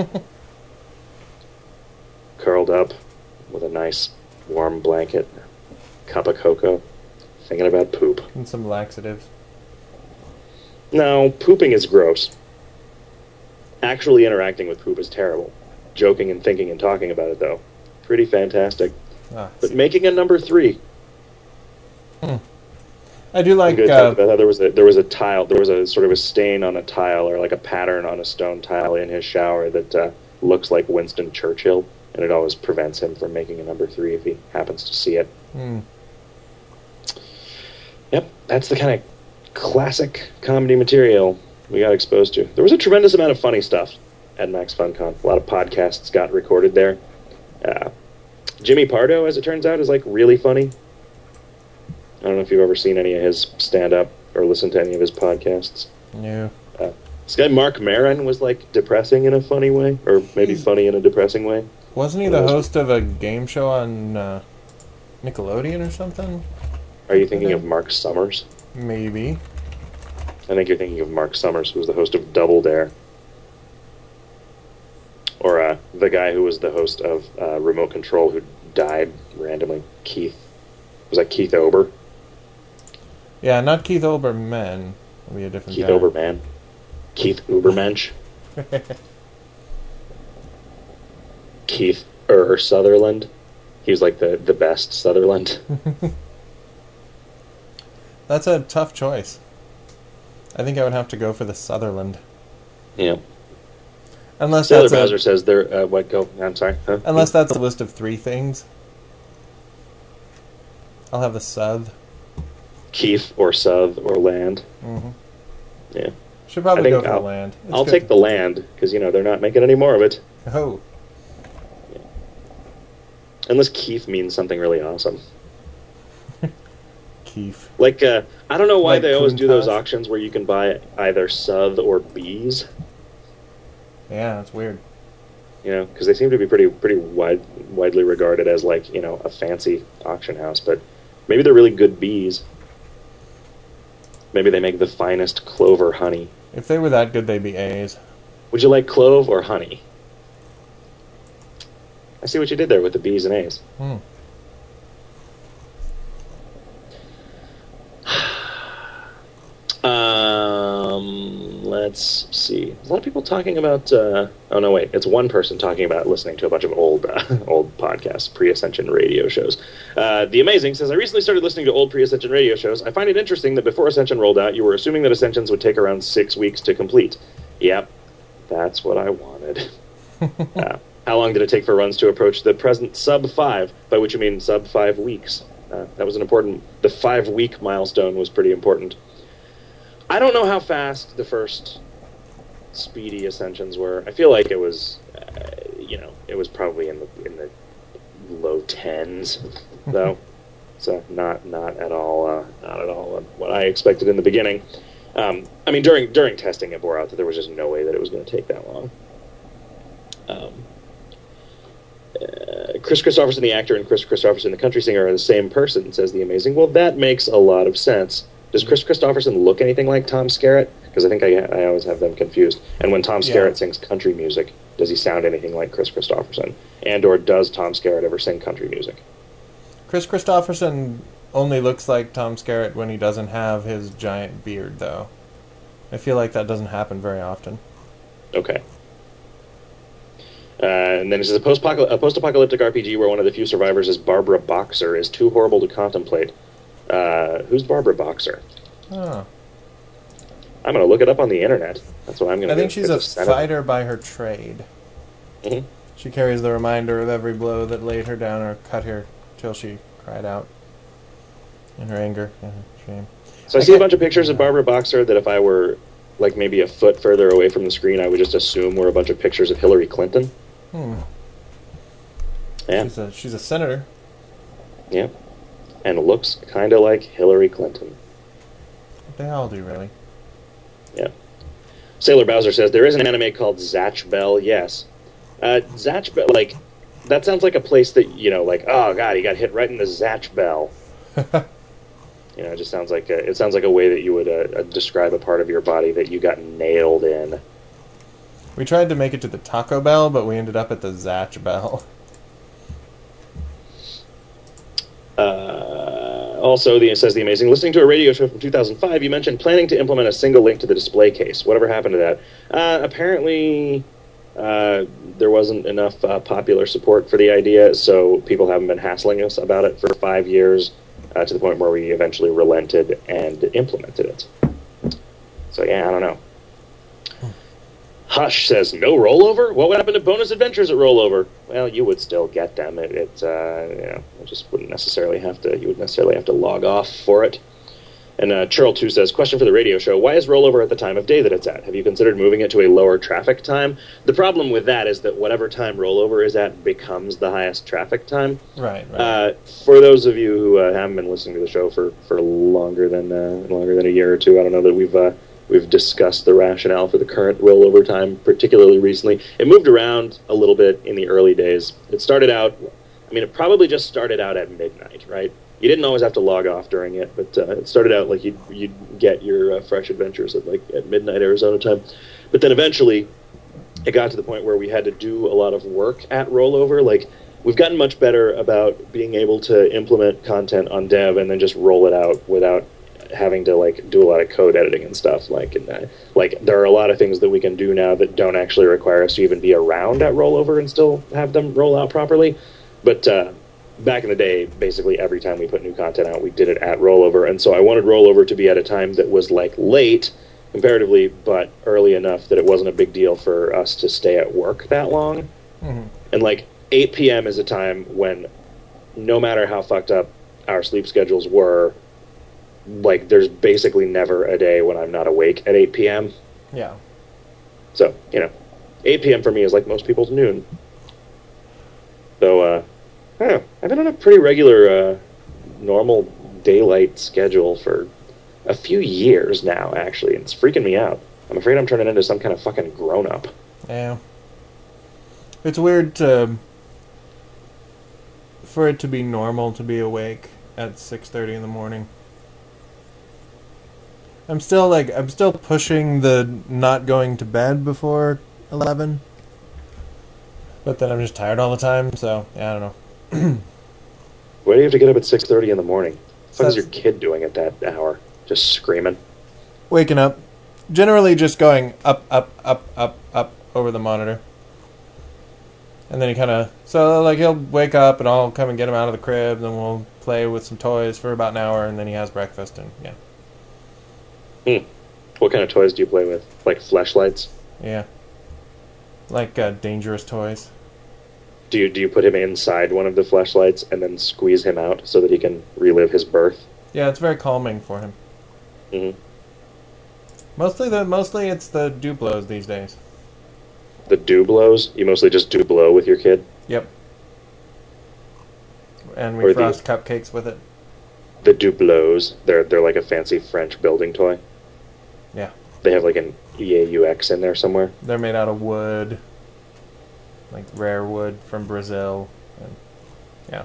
Curled up with a nice warm blanket, cup of cocoa, thinking about poop. And some laxatives. No, pooping is gross. Actually interacting with poop is terrible. Joking and thinking and talking about it, though, pretty fantastic. Ah, But making a number three. Hmm. I do I'm like. going to Uh, talk about how there was a there was a tile, there was a sort of a stain on a tile, or like a pattern on a stone tile in his shower that uh, looks like Winston Churchill, and it always prevents him from making a number three if he happens to see it. hmm. Yep, that's the kind of classic comedy material we got exposed to. There was a tremendous amount of funny stuff at Max FunCon. A lot of podcasts got recorded there. Uh, Jimmy Pardo, as it turns out, is like really funny. I don't know if you've ever seen any of his stand-up or listened to any of his podcasts. No. Uh, this guy Mark Maron was like depressing in a funny way, or maybe He's- funny in a depressing way. Wasn't he the host of a game show on uh, Nickelodeon or something? Are you thinking of Mark Summers? Maybe. I think you're thinking of Mark Summers, who was the host of Double Dare. Or uh, the guy who was the host of uh, Remote Control who died randomly. Keith. Was that Keith Ober? Yeah, not Keith Olbermann. It'll be a different Keith guy. Oberman? Keith Ubermensch? Keith Ur Sutherland? He was like the, the best Sutherland. That's a tough choice. I think I would have to go for the Sutherland. Yeah. Unless Sailor that's Bowser a, says there. Uh, what? Go. I'm sorry. Huh? unless that's a list of three things. I'll have the South. Keith or South or Land. Mm-hmm. Yeah. Should I probably think go for I'll, the land. It's I'll good. take the land, because, you know, they're not making any more of it. Oh. Unless Keef means something really awesome. Keef. Like, uh, I don't know why Like they always do those Countach? auctions where you can buy either South or Bees. Yeah, that's weird. You know, because they seem to be pretty pretty wide, widely regarded as, like, you know, a fancy auction house. But maybe they're really good bees. Maybe they make the finest clover honey. If they were that good, they'd be A's. Would you like clove or honey? I see what you did there with the B's and A's. Hmm. Um, let's see. There's a lot of people talking about. Uh, oh no, wait. It's one person talking about listening to a bunch of old, uh, old podcasts, pre-Ascension radio shows. Uh, the Amazing says, I recently started listening to old pre-Ascension radio shows. I find it interesting that before Ascension rolled out, you were assuming that Ascensions would take around six weeks to complete. Yep, that's what I wanted. uh, how long did it take for runs to approach the present sub five? By which you mean sub five weeks. Uh, that was an important. The five-week milestone was pretty important. I don't know how fast the first speedy ascensions were. I feel like it was, uh, you know, it was probably in the in the low tens, though. So not not at all uh, not at all what I expected in the beginning. Um, I mean, during during testing, it bore out that there was just no way that it was going to take that long. Um, uh, Chris Christopherson, the actor, and Chris Christopherson, the country singer, are the same person, says the Amazing. Well, that makes a lot of sense. Does Chris Christopherson look anything like Tom Skerritt? Because I think I, I always have them confused. And when Tom Skerritt Yeah. sings country music, does he sound anything like Chris Christopherson? And or does Tom Skerritt ever sing country music? Chris Christopherson only looks like Tom Skerritt when he doesn't have his giant beard, though. I feel like that doesn't happen very often. Okay. Uh, and then it says, a, post a post-apocalyptic R P G where one of the few survivors is Barbara Boxer is too horrible to contemplate. Uh, who's Barbara Boxer? Oh. I'm going to look it up on the internet. That's what I'm going to I do. think she's It's a Senate. fighter by her trade. Mhm. She carries the reminder of every blow that laid her down or cut her till she cried out in her anger and her shame. So I, I see a can't- bunch of pictures of Barbara Boxer that if I were like maybe a foot further away from the screen, I would just assume were a bunch of pictures of Hillary Clinton. Hmm. Yeah, She's a, she's a senator. yeah. And looks kind of like Hillary Clinton. They all do, really. Yeah. Sailor Bowser says, there is an anime called Zatch Bell, yes. Uh, Zatch Bell, like, that sounds like a place that, you know, like, oh god, he got hit right in the Zatch Bell. You know, it just sounds like a, it sounds like a way that you would uh, uh, describe a part of your body that you got nailed in. We tried to make it to the Taco Bell, but we ended up at the Zatch Bell. Uh, also, the, it says the Amazing. Listening to a radio show from two thousand five, you mentioned planning to implement a single link to the display case. Whatever happened to that? Uh, apparently, uh, there wasn't enough uh, popular support for the idea, so people haven't been hassling us about it for five years, uh, to the point where we eventually relented and implemented it. So yeah, I don't know. Hush says, no rollover? What would happen to bonus adventures at rollover? Well, you would still get them. It, it uh, you know, it just wouldn't necessarily have to, you would necessarily have to log off for it. And uh, Churl two says, question for the radio show, why is rollover at the time of day that it's at? Have you considered moving it to a lower traffic time? The problem with that is that whatever time rollover is at becomes the highest traffic time. Right, right. Uh, for those of you who uh, haven't been listening to the show for, for longer than uh, longer than a year or two, I don't know that we've... Uh, We've discussed the rationale for the current rollover time, particularly recently. It moved around a little bit in the early days. It started out, I mean, it probably just started out at midnight, right? You didn't always have to log off during it, but uh, it started out like you'd, you'd get your uh, fresh adventures at like at midnight Arizona time. But then eventually, it got to the point where we had to do a lot of work at rollover. Like, we've gotten much better about being able to implement content on dev and then just roll it out without having to like do a lot of code editing and stuff. Like, and, uh, like there are a lot of things that we can do now that don't actually require us to even be around at rollover and still have them roll out properly. But uh, back in the day, basically every time we put new content out, we did it at rollover. And so I wanted rollover to be at a time that was like late comparatively, but early enough that it wasn't a big deal for us to stay at work that long. Mm-hmm. And like eight p.m. is a time when no matter how fucked up our sleep schedules were, like, there's basically never a day when I'm not awake at eight p.m. Yeah. So, you know, eight p.m. for me is like most people's noon. Though, uh, I don't know. I've been on a pretty regular, uh, normal daylight schedule for a few years now, actually, and it's freaking me out. I'm afraid I'm turning into some kind of fucking grown-up. Yeah. It's weird to... for it to be normal to be awake at six thirty in the morning. I'm still, like, I'm still pushing the not going to bed before eleven. But then I'm just tired all the time, so, yeah, I don't know. Why do you have to get up at six thirty in the morning? What So is your kid doing at that hour? Just screaming? Waking up. Generally just going up, up, up, up, up over the monitor. And then he kind of... So, like, he'll wake up and I'll come and get him out of the crib, and then we'll play with some toys for about an hour, and then he has breakfast, and, yeah. Hmm. What kind of toys do you play with? Like fleshlights? Yeah. Like, uh, dangerous toys. Do you do you put him inside one of the fleshlights and then squeeze him out so that he can relive his birth? Yeah, it's very calming for him. Mm-hmm. Mostly the mostly it's the Duplos these days. The Dublos? You mostly just do blow with your kid? Yep. And Or we the- frost cupcakes with it. The Dublos, they're they're like a fancy French building toy. Yeah. They have like an E A U X in there somewhere. They're made out of wood. Like rare wood from Brazil. And, yeah.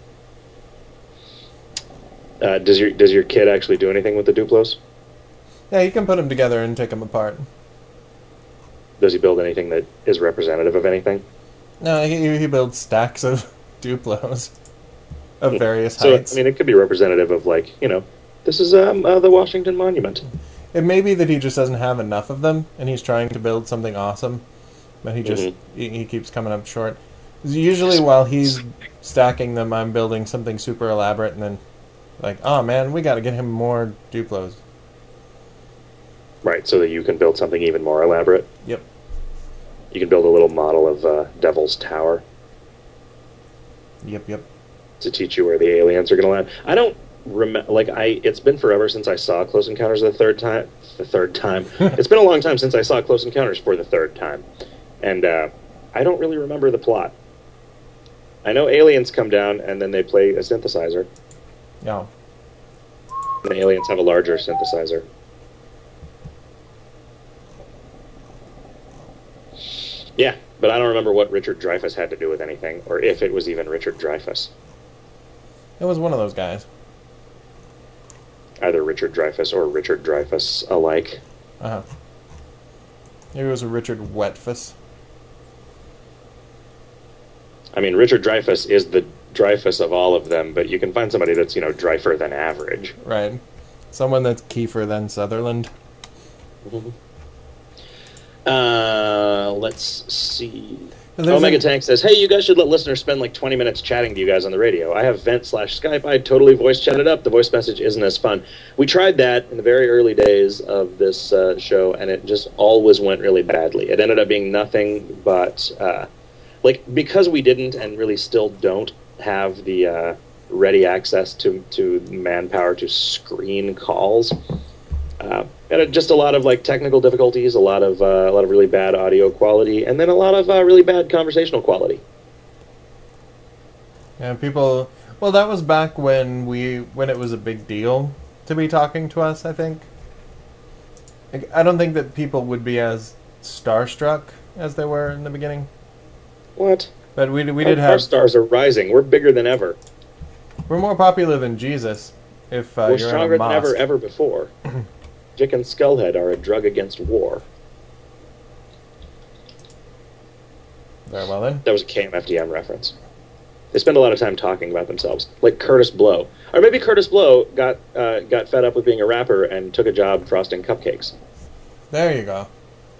Uh, does your does your kid actually do anything with the Duplos? Yeah, you can put them together and take them apart. Does he build anything that is representative of anything? No, he, he builds stacks of Duplos. Of various So, heights. I mean, it could be representative of, like, you know, this is um, uh, the Washington Monument. It may be that he just doesn't have enough of them, and he's trying to build something awesome, but he just Mm-hmm. he, he keeps coming up short. Usually, while he's stacking them, I'm building something super elaborate, and then, like, oh man, we got to get him more Duplos. Right, so that you can build something even more elaborate. Yep. You can build a little model of uh, Devil's Tower Yep. Yep. to teach you where the aliens are going to land. I don't remember, like, I. It's been forever since I saw Close Encounters of the third time. The third time. It's been a long time since I saw Close Encounters for the third time, and uh, I don't really remember the plot. I know aliens come down and then they play a synthesizer. Yeah. And the aliens have a larger synthesizer. Yeah, but I don't remember what Richard Dreyfuss had to do with anything, or if it was even Richard Dreyfuss. It was one of those guys. Either Richard Dreyfuss or Richard Dreyfuss alike. Uh huh. Maybe it was a Richard Wetfuss. I mean, Richard Dreyfuss is the Dreyfuss of all of them, but you can find somebody that's, you know, Dreifer than average. Right. Someone that's Kiefer than Sutherland. Mm-hmm. Uh, let's see. There's Omega a- Tank says, hey, you guys should let listeners spend like twenty minutes chatting to you guys on the radio. I have Vent slash Skype. I totally voice chatted up. The voice message isn't as fun. We tried that in the very early days of this uh, show, and it just always went really badly. It ended up being nothing but, uh, like, because we didn't and really still don't have the uh, ready access to, to manpower to screen calls. Uh, and just a lot of like technical difficulties, a lot of uh, a lot of really bad audio quality, and then a lot of uh, really bad conversational quality. Yeah, people. Well, that was back when we when it was a big deal to be talking to us. I think. Like, I don't think that people would be as starstruck as they were in the beginning. What? But we we our, did our have. stars are rising. We're bigger than ever. We're more popular than Jesus. If uh, We're you're stronger in a than mosque. ever ever before. Dick and Skullhead are a drug against war. Very well then. That was a K M F D M reference. They spend a lot of time talking about themselves, like Curtis Blow, or maybe Curtis Blow got uh, got fed up with being a rapper and took a job frosting cupcakes. There you go.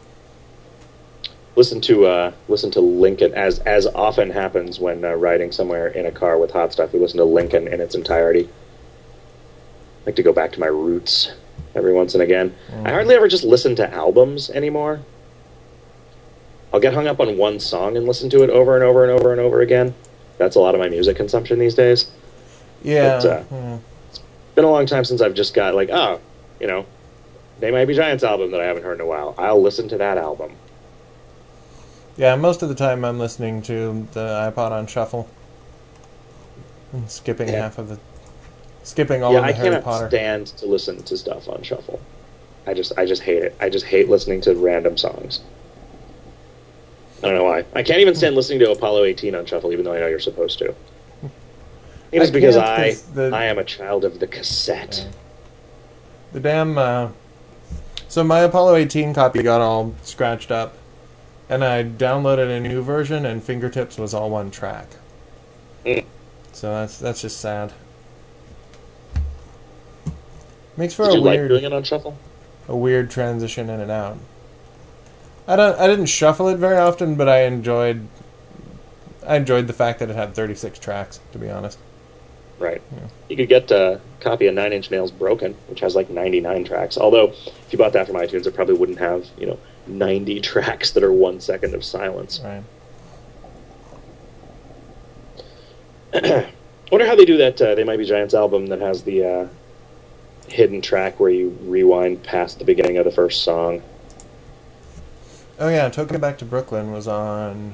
Listen to uh, listen to Lincoln, as as often happens when uh, riding somewhere in a car with hot stuff. We listen to Lincoln in its entirety. I like to go back to my roots every once and again. Mm. I hardly ever just listen to albums anymore. I'll get hung up on one song and listen to it over and over and over and over again. That's a lot of my music consumption these days. Yeah. But, uh, hmm. It's been a long time since I've just got like, oh, you know, They Might Be Giants album that I haven't heard in a while. I'll listen to that album. Yeah, most of the time I'm listening to the iPod on shuffle. And skipping Yeah. half of the... Skipping all yeah, of the I Harry cannot Potter. stand to listen to stuff on shuffle. I just, I just hate it. I just hate listening to random songs. I don't know why. I can't even stand listening to Apollo eighteen on shuffle, even though I know you're supposed to. It is I because can't, I, 'cause the- I am a child of the cassette. Yeah. The damn... Uh, so my Apollo eighteen copy got all scratched up. And I downloaded a new version, and Fingertips was all one track. Mm. So that's that's just sad. Makes for Did a you like weird doing it on shuffle? a weird transition in and out. I don't I didn't shuffle it very often, but I enjoyed I enjoyed the fact that it had thirty-six tracks, to be honest. Right. Yeah. You could get a copy of Nine Inch Nails Broken, which has like ninety-nine tracks. Although, if you bought that from iTunes, it probably wouldn't have, you know, ninety tracks that are one second of silence. Right. Wonder how they do that uh, They Might Be Giants album that has the uh, hidden track where you rewind past the beginning of the first song. Oh yeah, Took It Back to Brooklyn was on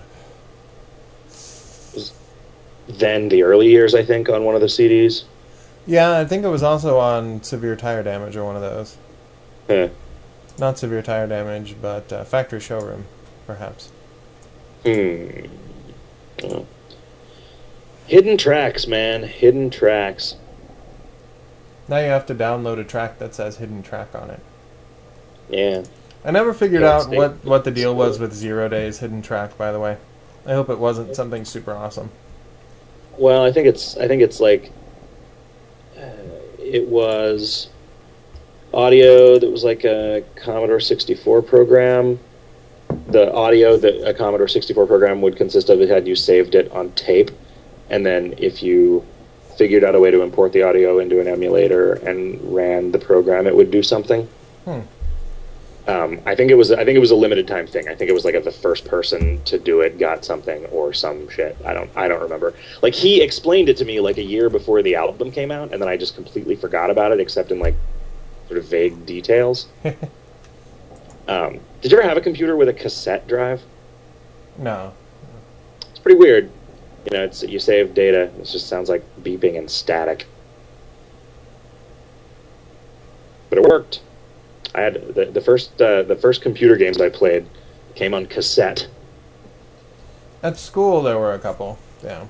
Then the early years, I think, on one of the C Ds. Yeah, I think it was also on Severe Tire Damage or one of those. Huh. Not Severe Tire Damage, but uh, Factory Showroom, perhaps. Hmm. Oh. Hidden tracks, man. Hidden tracks. Now you have to download a track that says hidden track on it. Yeah. I never figured Yeah, out it's- what, what the deal was it's- with Zero Days hidden track, by the way. I hope it wasn't something super awesome. Well, I think it's. I think it's like. Uh, it was audio that was like a Commodore sixty-four program. The audio that a Commodore sixty-four program would consist of, it had you saved it on tape, and then if you figured out a way to import the audio into an emulator and ran the program, it would do something. Hmm. Um, I think it was. I think it was a limited time thing. I think it was like if the first person to do it got something or some shit. I don't. I don't remember. Like he explained it to me like a year before the album came out, and then I just completely forgot about it, except in like sort of vague details. um, did you ever have a computer with a cassette drive? No. It's pretty weird. You know, it's you save data. It just sounds like beeping and static. But it worked. I had the, the first uh, the first computer games I played came on cassette. At school there were a couple, yeah.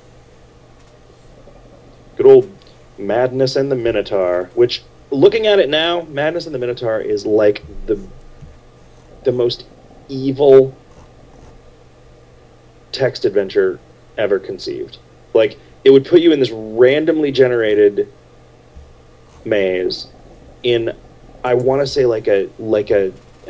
Good old Madness and the Minotaur, which, looking at it now, Madness and the Minotaur is like the the most evil text adventure ever conceived. Like, it would put you in this randomly generated maze in, I want to say like a like a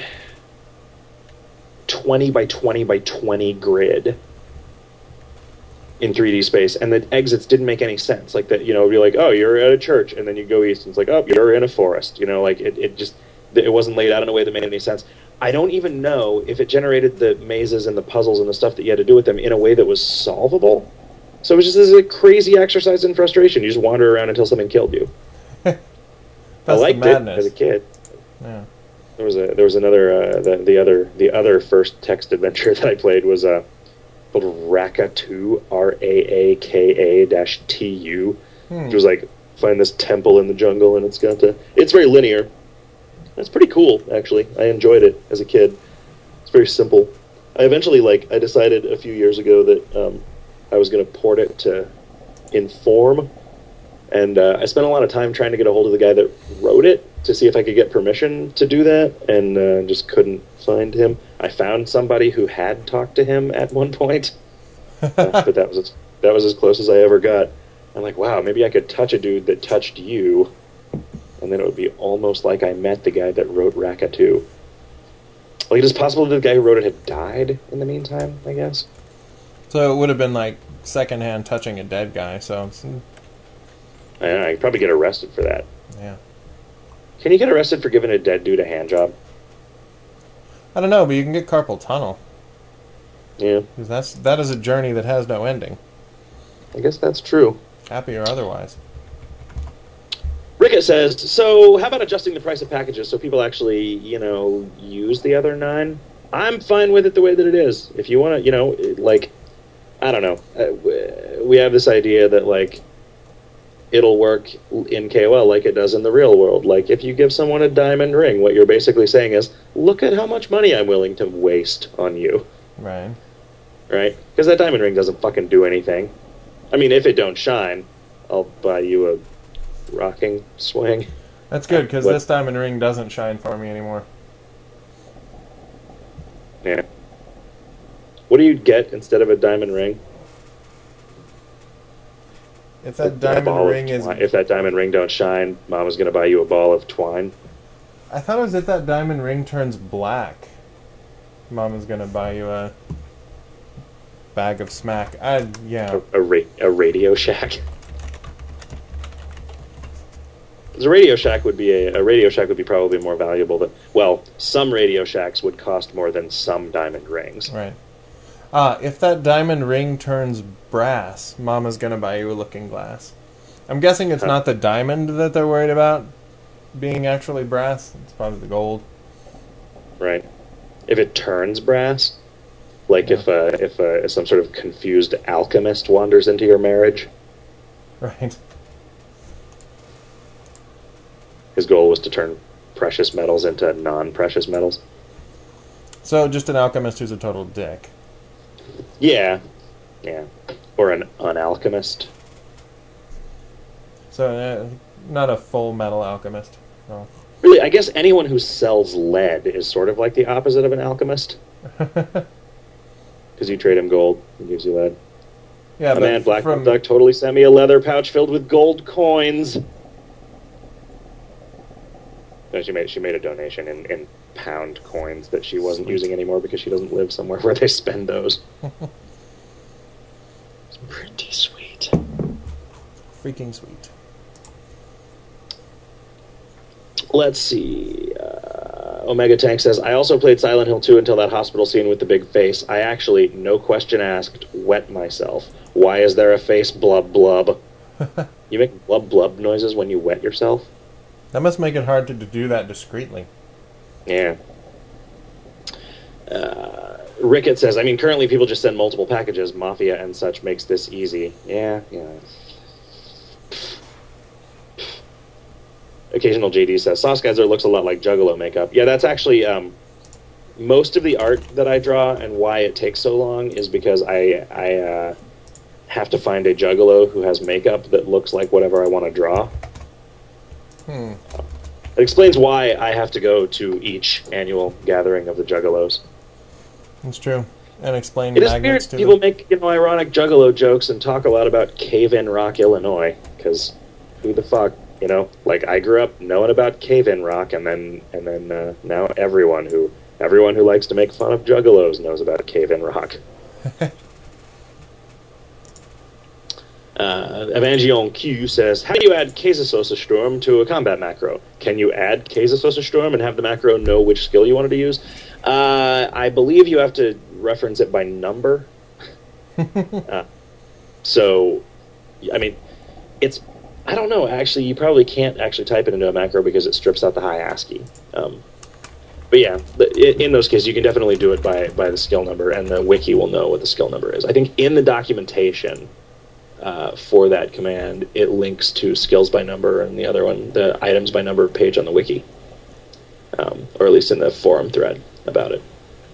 twenty by twenty by twenty grid in three D space, and the exits didn't make any sense. Like that, you know, it'd be like, oh, you're at a church, and then you go east, and it's like, oh, you're in a forest. You know, like it, it just it wasn't laid out in a way that made any sense. I don't even know if it generated the mazes and the puzzles and the stuff that you had to do with them in a way that was solvable. So it was just this a crazy exercise in frustration. You just wander around until something killed you. I That's liked the it madness. as a kid. Yeah. There was a there was another uh, the the other the other first text adventure that I played was uh, called Raaka-Tu, R A A K A dash T U, Hmm. which was like find this temple in the jungle, and it's got to it's very linear. It's pretty cool, actually. I enjoyed it as a kid. It's very simple. I eventually like I decided a few years ago that um, I was going to port it to Inform, and uh, I spent a lot of time trying to get a hold of the guy that wrote it to see if I could get permission to do that, and uh, just couldn't find him. I found somebody who had talked to him at one point, uh, but that was as, that was as close as I ever got. I'm like, wow, maybe I could touch a dude that touched you, and then it would be almost like I met the guy that wrote Raaka-Tu. Like, it is possible that the guy who wrote it had died in the meantime, I guess. So it would have been like secondhand touching a dead guy, so it's, I don't know, I could probably get arrested for that. yeah. Can you get arrested for giving a dead dude a hand job? I don't know, but you can get carpal tunnel. Yeah, Because that's that is a journey that has no ending, I guess that's true. happy or otherwise. Rickett says, so how about adjusting the price of packages so people actually, you know, use the other nine? I'm fine with it the way that it is. If you want to, you know, like, I don't know. Uh, we have this idea that, like, it'll work in K O L like it does in the real world. Like, if you give someone a diamond ring, what you're basically saying is, look at how much money I'm willing to waste on you. Right. Right? Because that diamond ring doesn't fucking do anything. I mean, if it don't shine, I'll buy you a rocking swing. That's good, because What- this diamond ring doesn't shine for me anymore. Yeah. What do you get instead of a diamond ring? If that A diamond ball of ring is... twine. If that diamond ring don't shine, Mama's gonna buy you a ball of twine. I thought it was if that diamond ring turns black, Mama's gonna buy you a bag of smack. I, yeah. A, a, ra- a Radio Shack. 'Cause a Radio Shack would be a, a Radio Shack would be probably more valuable than, well, some Radio Shacks would cost more than some diamond rings. Right. Ah, if that diamond ring turns brass, Mama's gonna buy you a looking glass. I'm guessing it's Huh. not the diamond that they're worried about being actually brass. It's probably the gold. Right. If it turns brass, like Yeah. if uh, if uh, some sort of confused alchemist wanders into your marriage, Right. his goal was to turn precious metals into non-precious metals. So just an alchemist who's a total dick. Yeah, yeah, or an unalchemist. So uh, not a full metal alchemist. No. Really, I guess anyone who sells lead is sort of like the opposite of an alchemist, because you trade him gold, he gives you lead. Yeah, A but man, Black from Duck, totally sent me a leather pouch filled with gold coins. No, she made she made a donation in, in pound coins that she wasn't using anymore because she doesn't live somewhere where they spend those. It's pretty sweet. freaking sweet. Let's see. Uh, Omega Tank says, I also played Silent Hill two until that hospital scene with the big face. I actually, no question asked, wet myself. Why is there a face? Blub blub. You make blub blub noises when you wet yourself? That must make it hard to do that discreetly. Yeah. Uh, Rickett says, I mean, currently people just send multiple packages. Mafia and such makes this easy. Yeah, yeah. Occasional J D says, Sauce Geyser looks a lot like Juggalo makeup. Yeah, that's actually um, most of the art that I draw, and why it takes so long is because I I uh, have to find a Juggalo who has makeup that looks like whatever I want to draw. Hmm. It explains why I have to go to each annual gathering of the Juggalos. It's true. And explain It is weird magnets to people them. make, you know, ironic Juggalo jokes and talk a lot about Cave-In Rock, Illinois, because who the fuck, you know? Like, I grew up knowing about Cave-In Rock, and then and then uh, now everyone who everyone who likes to make fun of Juggalos knows about Cave-In Rock. Uh, Evangion Q says, how do you add Käsesoße Sturm to a combat macro? Can you add Käsesoße Sturm and have the macro know which skill you wanted to use? Uh, I believe you have to reference it by number. uh, so, I mean, it's, I don't know, actually, you probably can't actually type it into a macro because it strips out the high ASCII. Um, but yeah, the, in those cases, you can definitely do it by, by the skill number, and the wiki will know what the skill number is. I think in the documentation uh, for that command, it links to skills by number, and the other one, the items by number page on the wiki. Um, or at least in the forum thread about it.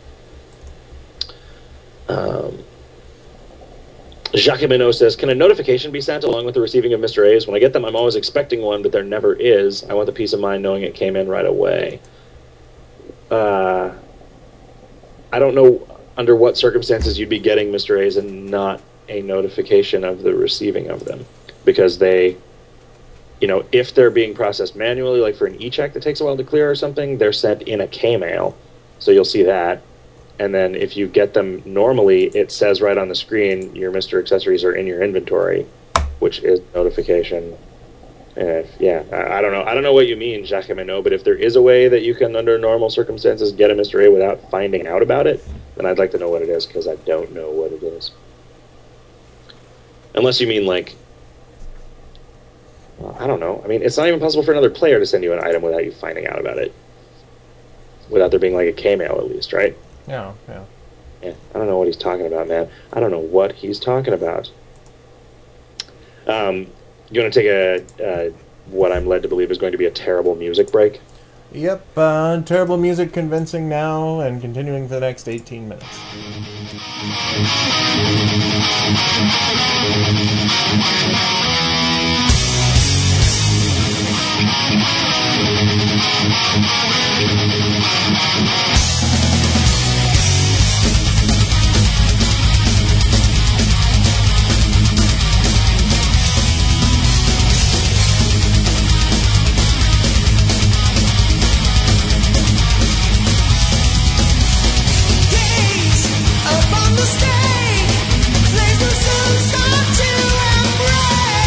Um, Jacques Minot says, can a notification be sent along with the receiving of Mister A's? When I get them, I'm always expecting one, but there never is. I want the peace of mind knowing it came in right away. Uh, I don't know under what circumstances you'd be getting Mister A's and not a notification of the receiving of them. Because they, you know, if they're being processed manually, like for an e-check that takes a while to clear or something, they're sent in a K-mail. So you'll see that. And then if you get them normally, it says right on the screen, your Mister Accessories are in your inventory, which is notification. And if, yeah, I, I don't know. I don't know what you mean, Jacques Minot, but if there is a way that you can, under normal circumstances, get a Mister A without finding out about it, then I'd like to know what it is, because I don't know what it is. Unless you mean, like, Well, I don't know. I mean, it's not even possible for another player to send you an item without you finding out about it. Without there being like a K-mail at least, right? Yeah, yeah. Yeah, I don't know what he's talking about, man. I don't know what he's talking about. Um, you want to take a uh, what I'm led to believe is going to be a terrible music break? Yep, uh, terrible music convincing now and continuing for the next eighteen minutes.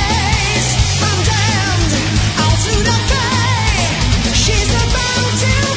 She's about to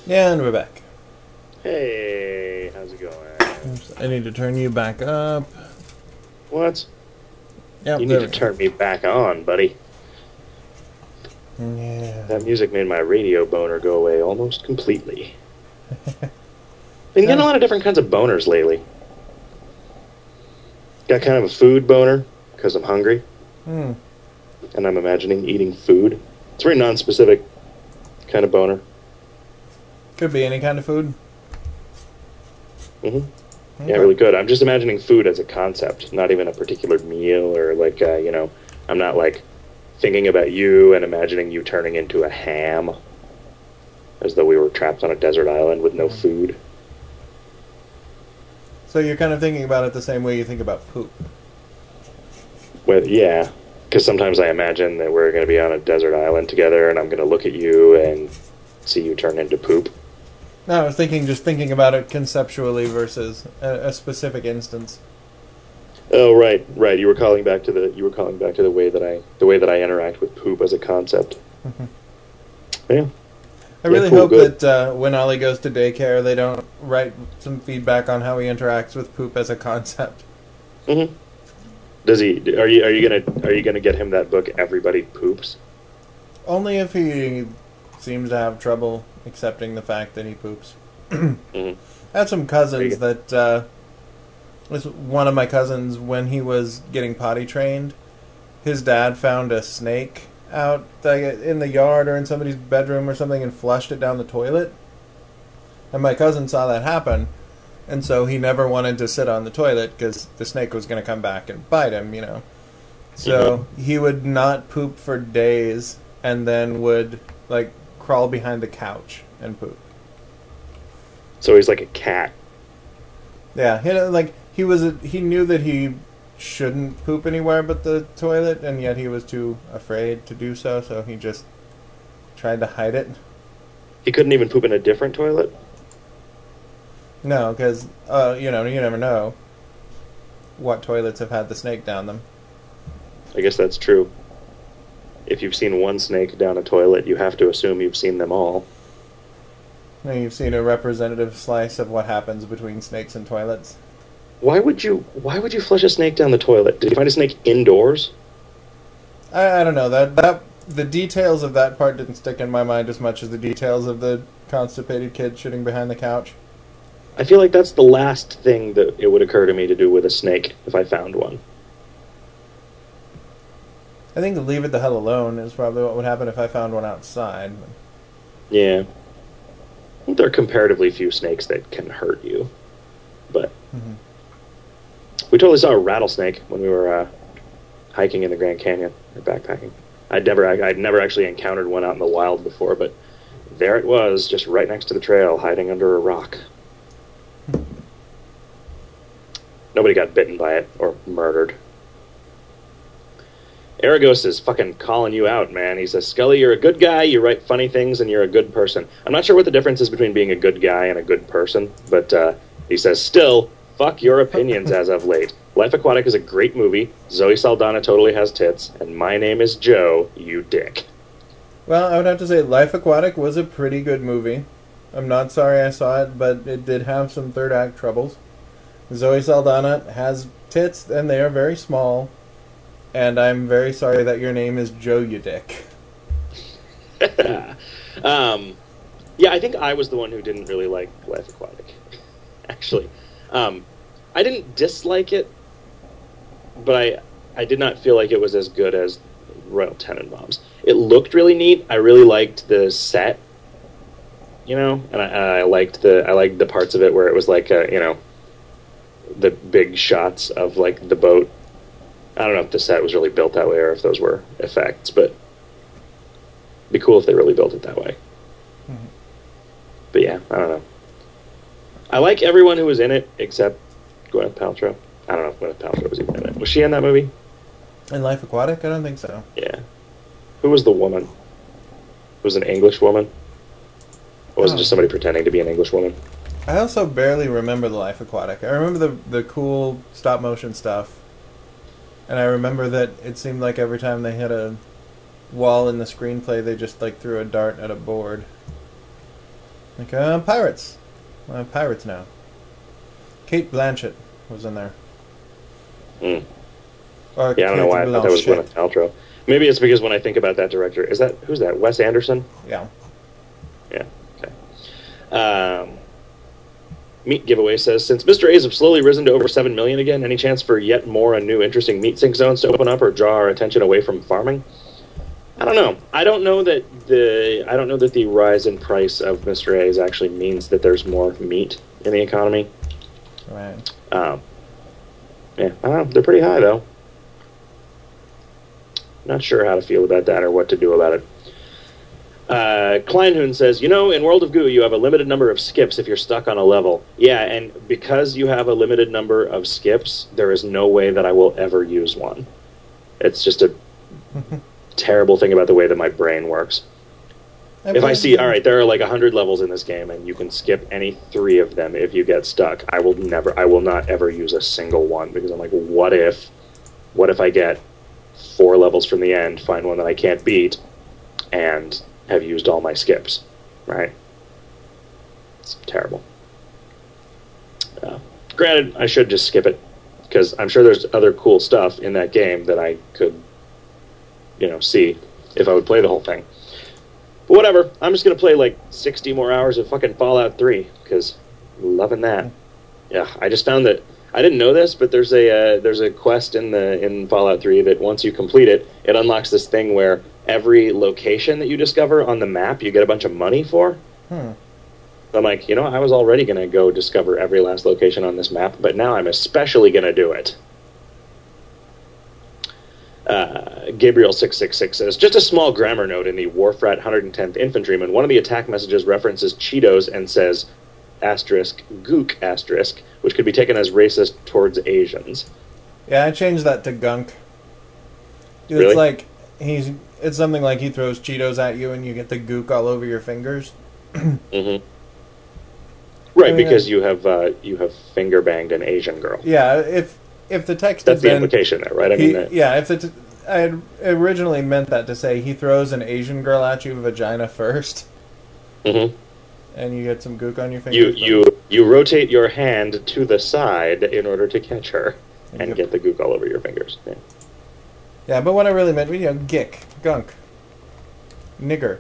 Yeah, and we're back. Hey, how's it going? Oops, I need to turn you back up. What? Yep, You need to turn me back on, buddy. Yeah. That music made my radio boner go away almost completely. Been getting a lot of different kinds of boners lately. Got kind of a food boner, because I'm hungry. Hmm. And I'm imagining eating food. It's a very non-specific kind of boner. Could be any kind of food. Mm-hmm. Okay. Yeah, really good. I'm just imagining food as a concept, not even a particular meal or like, uh, you know, I'm not like thinking about you and imagining you turning into a ham as though we were trapped on a desert island with no food. So you're kind of thinking about it the same way you think about poop. Well, yeah, because sometimes I imagine that we're going to be on a desert island together and I'm going to look at you and see you turn into poop. No, I was thinking, just thinking about it conceptually versus a, a specific instance. Oh, right, right. You were calling back to the you were calling back to the way that I the way that I interact with poop as a concept. Mm-hmm. Yeah. I really yeah, cool, hope good. that uh, when Ollie goes to daycare, they don't write some feedback on how he interacts with poop as a concept. Mm-hmm. Does he? Are you? Are you gonna? Are you gonna get him that book? Everybody poops. Only if he seems to have trouble accepting the fact that he poops. Mm-hmm. I had some cousins you that. Uh, was one of my cousins, when he was getting potty trained, his dad found a snake out like, in the yard or in somebody's bedroom or something and flushed it down the toilet. And my cousin saw that happen, and so he never wanted to sit on the toilet because the snake was going to come back and bite him, you know. So mm-hmm. he would not poop for days and then would like crawl behind the couch and poop. So he's like a cat. Yeah, you know, like he was a, he knew that he shouldn't poop anywhere but the toilet, and yet he was too afraid to do so, so he just tried to hide it. He couldn't even poop in a different toilet? No, because, uh, you know, you never know what toilets have had the snake down them. I guess that's true. If you've seen one snake down a toilet, you have to assume you've seen them all. Now you've seen a representative slice of what happens between snakes and toilets. Why would you why would you flush a snake down the toilet? Did you find a snake indoors? I, I don't know. That that the details of that part didn't stick in my mind as much as the details of the constipated kid shitting behind the couch. I feel like that's the last thing that it would occur to me to do with a snake if I found one. I think leave it the hell alone is probably what would happen if I found one outside. Yeah. There are comparatively few snakes that can hurt you. But mm-hmm. we totally saw a rattlesnake when we were uh, hiking in the Grand Canyon or backpacking. I'd never, I'd never actually encountered one out in the wild before, but there it was, just right next to the trail, hiding under a rock. Nobody got bitten by it or murdered. Aragos is fucking calling you out, man. He says, Scully, you're a good guy, you write funny things, and you're a good person. I'm not sure what the difference is between being a good guy and a good person, but uh, he says, still, fuck your opinions as of late. Life Aquatic is a great movie. Zoe Saldana totally has tits, and my name is Joe, you dick. Well, I would have to say Life Aquatic was a pretty good movie. I'm not sorry I saw it, but it did have some third act troubles. Zoe Saldana has tits, and they are very small. And I'm very sorry that your name is Joe, you dick. um, yeah, I think I was the one who didn't really like Life Aquatic, actually. Um, I didn't dislike it, but I I did not feel like it was as good as Royal Tenenbaums. It looked really neat. I really liked the set, you know, and I, I liked the I liked the parts of it where it was like, a, you know, the big shots of like the boat. I don't know if the set was really built that way or if those were effects, but it'd be cool if they really built it that way. Mm-hmm. But yeah, I don't know. I like everyone who was in it except Gwyneth Paltrow. I don't know if Gwyneth Paltrow was even in it. Was she in that movie? In Life Aquatic? I don't think so. Yeah. Who was the woman? It was an English woman? Or was oh. it just somebody pretending to be an English woman? I also barely remember the Life Aquatic. I remember the the cool stop motion stuff. And I remember that it seemed like every time they hit a wall in the screenplay, they just like threw a dart at a board. Like, uh, pirates. Uh, pirates now. Kate Blanchett was in there. Mm. Or Yeah, I don't know Kate why I thought that was Blanchett. Gwyneth Paltrow. Maybe it's because when I think about that director, is that who's that? Wes Anderson? Yeah. Yeah. Okay. Um, Meat Giveaway says, since Mister A's have slowly risen to over seven million again, any chance for yet more and new interesting meat sink zones to open up or draw our attention away from farming? I don't know. I don't know that the I don't know that the rise in price of Mister A's actually means that there's more meat in the economy. Right. Um, yeah, I don't know. They're pretty high though. Not sure how to feel about that or what to do about it. Uh, Kleinhoon says, you know, in World of Goo, you have a limited number of skips if you're stuck on a level. Yeah, and because you have a limited number of skips, there is no way that I will ever use one. It's just a terrible thing about the way that my brain works. I If I played- see, all right, there are like one hundred levels in this game, and you can skip any three of them if you get stuck, I will never, I will not ever use a single one, because I'm like, what if, what if I get four levels from the end, find one that I can't beat, and have used all my skips, right? It's terrible. Uh, granted, I should just skip it, because I'm sure there's other cool stuff in that game that I could, you know, see if I would play the whole thing. But whatever, I'm just going to play like sixty more hours of fucking Fallout three, because I'm loving that. Yeah, I just found that, I didn't know this, but there's a uh, there's a quest in the in Fallout three that once you complete it, it unlocks this thing where every location that you discover on the map, you get a bunch of money for. Hmm. So I'm like, you know, I was already going to go discover every last location on this map, but now I'm especially going to do it. Uh, Gabriel six six six says, just a small grammar note in the Warfrat one hundred tenth Infantryman. One of the attack messages references Cheetos and says, asterisk, gook, asterisk, which could be taken as racist towards Asians. Yeah, I changed that to gunk. It's Really? like he's. It's something like he throws Cheetos at you and you get the gook all over your fingers. Mm-hmm. Right, I mean, because uh, you have uh, you have finger banged an Asian girl. Yeah, if if the text That's had the been, implication there, right? I he, mean, that, yeah, if the t- I had originally meant that to say he throws an Asian girl at you vagina first, mm-hmm. and you get some gook on your you fingers. you you rotate your hand to the side in order to catch her and Yep. get the gook all over your fingers. Yeah. Yeah, but what I really meant, you know, gick, gunk, nigger.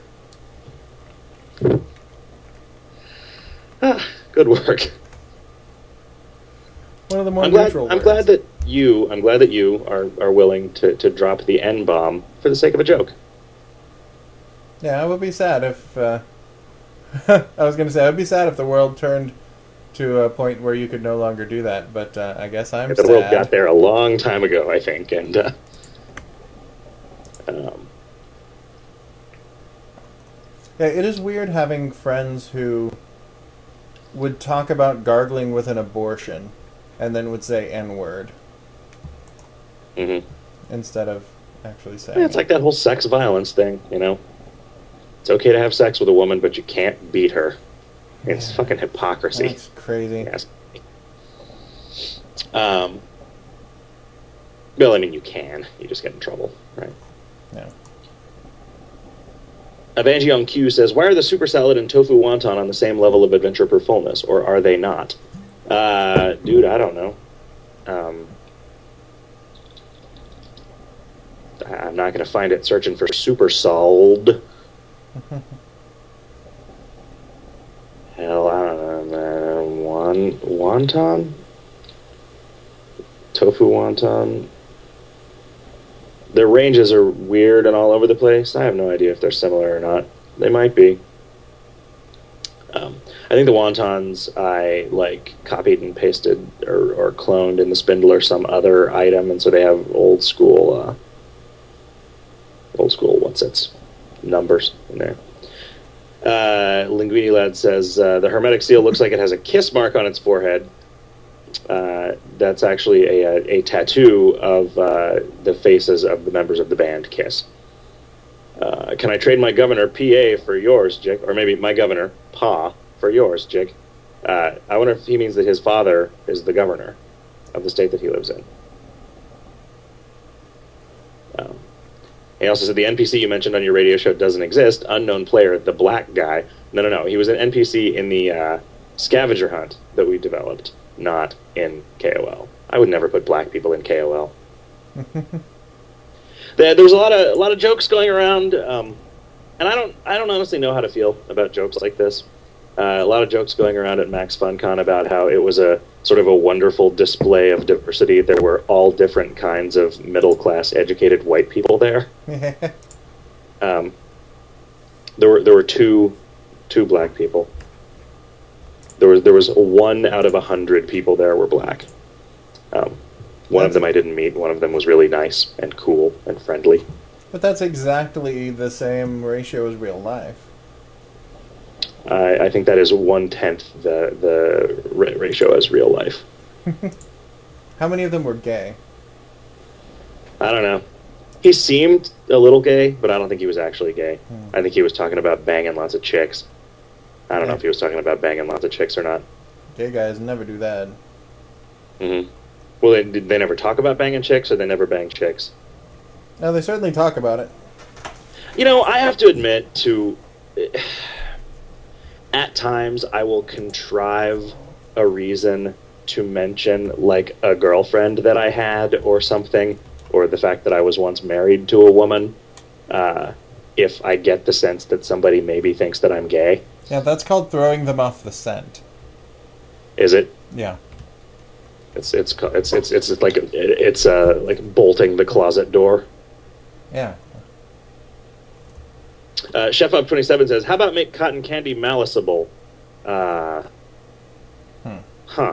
Ah, good work. One of the more I'm glad. neutral I'm words. glad that you. I'm glad that you are, are willing to, to drop the N bomb for the sake of a joke. Yeah, I would be sad if. Uh, I was going to say I would be sad if the world turned to a point where you could no longer do that. But uh, I guess I'm the sad. world got there a long time ago, I think, and. Uh, um, Yeah, it is weird having friends who would talk about gargling with an abortion, and then would say N word mhm. instead of actually saying. Yeah, it's like that whole sex violence thing, you know. It's okay to have sex with a woman, but you can't beat her. It's Yeah. fucking hypocrisy. That's crazy. Yes. Um. Well, I mean, you can. You just get in trouble, right? Yeah. Evangeon Q says, why are the super salad and tofu wonton on the same level of adventure per fullness, or are they not? Uh, dude, I don't know. Um, I- I'm not going to find it searching for super sald. Hell, I don't know, man. Won- wonton? Tofu wonton? Their ranges are weird and all over the place. I have no idea if they're similar or not. They might be. Um, I think the wontons I like copied and pasted or, or cloned in the spindle or some other item, and so they have old school, uh, old school what's its numbers in there. Uh, Linguini Lad says uh, the hermetic seal looks like it has a kiss mark on its forehead. Uh, that's actually a, a, a tattoo of uh, the faces of the members of the band Kiss. Uh, can I trade my governor, P A, for yours, Jig? Or maybe my governor, Pa, for yours, Jig? Uh, I wonder if he means that his father is the governor of the state that he lives in. Um, He also said the N P C you mentioned on your radio show doesn't exist. Unknown player, the black guy. No, no, no. He was an N P C in the uh, scavenger hunt that we developed, not in K O L. I would never put black people in K O L. there, there was a lot of a lot of jokes going around, um, and I don't I don't honestly know how to feel about jokes like this. Uh, a lot of jokes going around at Max FunCon about how it was a sort of a wonderful display of diversity. There were all different kinds of middle-class educated white people there. um, there were there were two two black people. There was there was one out of a hundred people there were black. Um, one That's... of them I didn't meet. One of them was really nice and cool and friendly. But that's exactly the same ratio as real life. I, I think that is one tenth the the ra- ratio as real life. How many of them were gay? I don't know. He seemed a little gay, but I don't think he was actually gay. Hmm. I think he was talking about banging lots of chicks. I don't yeah. know if he was talking about banging lots of chicks or not. Gay guys never do that. Mm-hmm. Well, they did they never talk about banging chicks, or they never bang chicks? No, they certainly talk about it. You know, I have to admit to. At times, I will contrive a reason to mention, like, a girlfriend that I had or something, or the fact that I was once married to a woman, uh, if I get the sense that somebody maybe thinks that I'm gay. Yeah, that's called throwing them off the scent. Is it? Yeah. It's it's it's it's it's like it's uh like bolting the closet door. Yeah. Uh, Chef Up twenty-seven says, "How about make cotton candy maliceable?" Uh, hmm. Huh.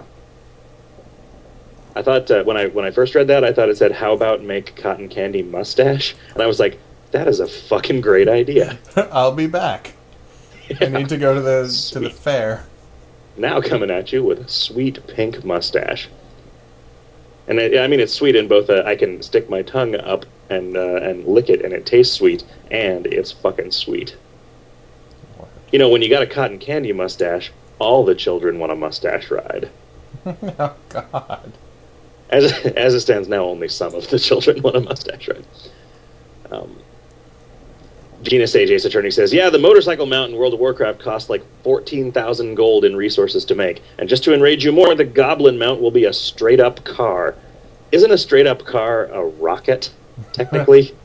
I thought uh, when I when I first read that, I thought it said, "How about make cotton candy mustache?" And I was like, "That is a fucking great idea." I'll be back. Yeah. I need to go to the Sweet. to the fair. Now coming at you with a sweet pink mustache. And it, I mean, it's sweet in both. Uh, I can stick my tongue up and uh, and lick it, and it tastes sweet, and it's fucking sweet. You know, when you got a cotton candy mustache, all the children want a mustache ride. Oh God! As as it stands now, only some of the children want a mustache ride. Um, Gina Sage Ace Attorney says, "Yeah, the motorcycle mount in World of Warcraft cost like fourteen thousand gold in resources to make. And just to enrage you more, the Goblin mount will be a straight-up car. Isn't a straight-up car a rocket, technically?"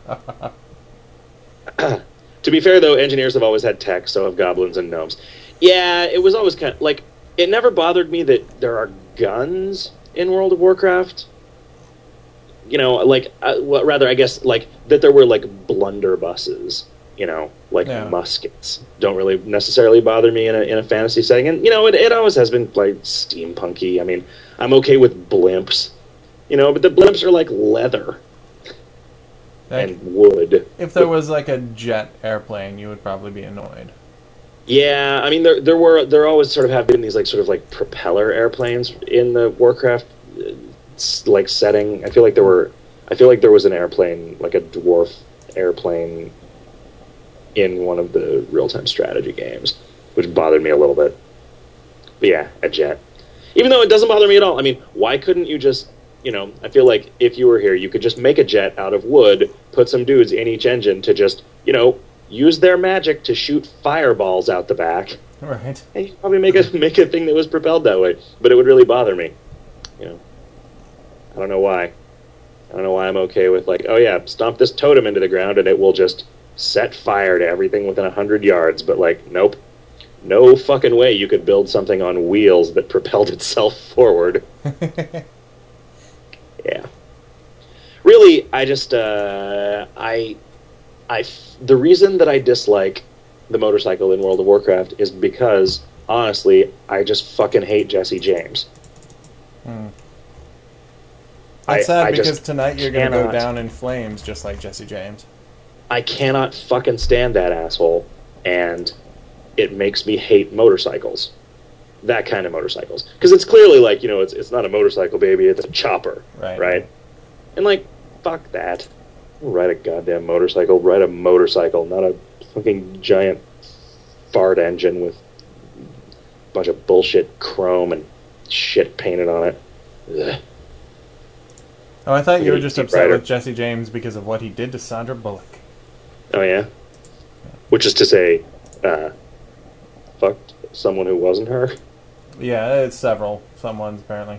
To be fair, though, engineers have always had tech, so have goblins and gnomes. Yeah, it was always kind of, like, it never bothered me that there are guns in World of Warcraft. You know, like, uh, well, rather, I guess, like, that there were, like, blunderbusses, you know, like yeah. muskets. Don't really necessarily bother me in a, in a fantasy setting. And, you know, it, it always has been, like, steampunky. I mean, I'm okay with blimps, you know, but the blimps are, like, leather like, and wood. If there was, like, a jet airplane, you would probably be annoyed. Yeah, I mean, there there were, there always sort of have been these, like, sort of, like, propeller airplanes in the Warcraft like setting. I feel like there were I feel like there was an airplane, like a dwarf airplane in one of the real-time strategy games, which bothered me a little bit. But yeah, a jet. Even though it doesn't bother me at all. I mean, why couldn't you just, you know, I feel like if you were here, you could just make a jet out of wood, put some dudes in each engine to just, you know, use their magic to shoot fireballs out the back. Right. And you could probably make a make a thing that was propelled that way. But it would really bother me, you know. I don't know why. I don't know why I'm okay with, like, oh yeah, stomp this totem into the ground and it will just set fire to everything within a hundred yards. But, like, nope. No fucking way you could build something on wheels that propelled itself forward. Yeah. Really, I just, uh, I, I, the reason that I dislike the motorcycle in World of Warcraft is because, honestly, I just fucking hate Jesse James. Hmm. That's I, sad I because tonight you're going to go cannot. down in flames just like Jesse James. I cannot fucking stand that asshole, and it makes me hate motorcycles. That kind of motorcycles. Because it's clearly like, you know, it's it's not a motorcycle, baby, it's a chopper. Right. Right? And, like, fuck that. Ride a goddamn motorcycle. Ride a motorcycle, not a fucking giant fart engine with a bunch of bullshit chrome and shit painted on it. Ugh. Oh, I thought you were He's just a upset writer. with Jesse James because of what he did to Sandra Bullock. Oh yeah, which is to say, uh, fucked someone who wasn't her. Yeah, it's several. Someone's apparently.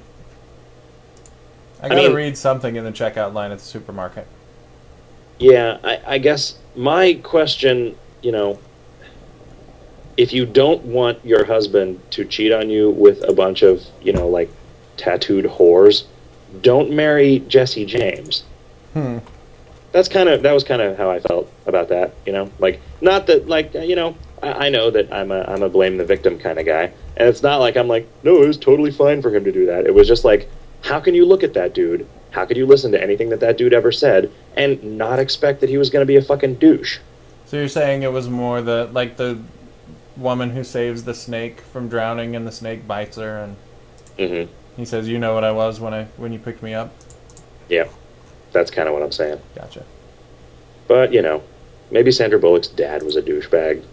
I I gotta mean- read something in the checkout line at the supermarket. Yeah, I, I guess my question, you know, if you don't want your husband to cheat on you with a bunch of, you know, like tattooed whores, don't marry Jesse James. Hmm. That's kind of that was kind of how I felt about that, you know. Like, not that, like, you know, I, I know that I'm a I'm a blame the victim kind of guy, and it's not like I'm like, no, it was totally fine for him to do that. It was just like, how can you look at that dude? How could you listen to anything that that dude ever said and not expect that he was going to be a fucking douche? So you're saying it was more the like the woman who saves the snake from drowning and the snake bites her and Mm-hmm. he says, "You know what I was when I when you picked me up." Yeah, that's kind of what I'm saying. Gotcha. But, you know, maybe Sandra Bullock's dad was a douchebag.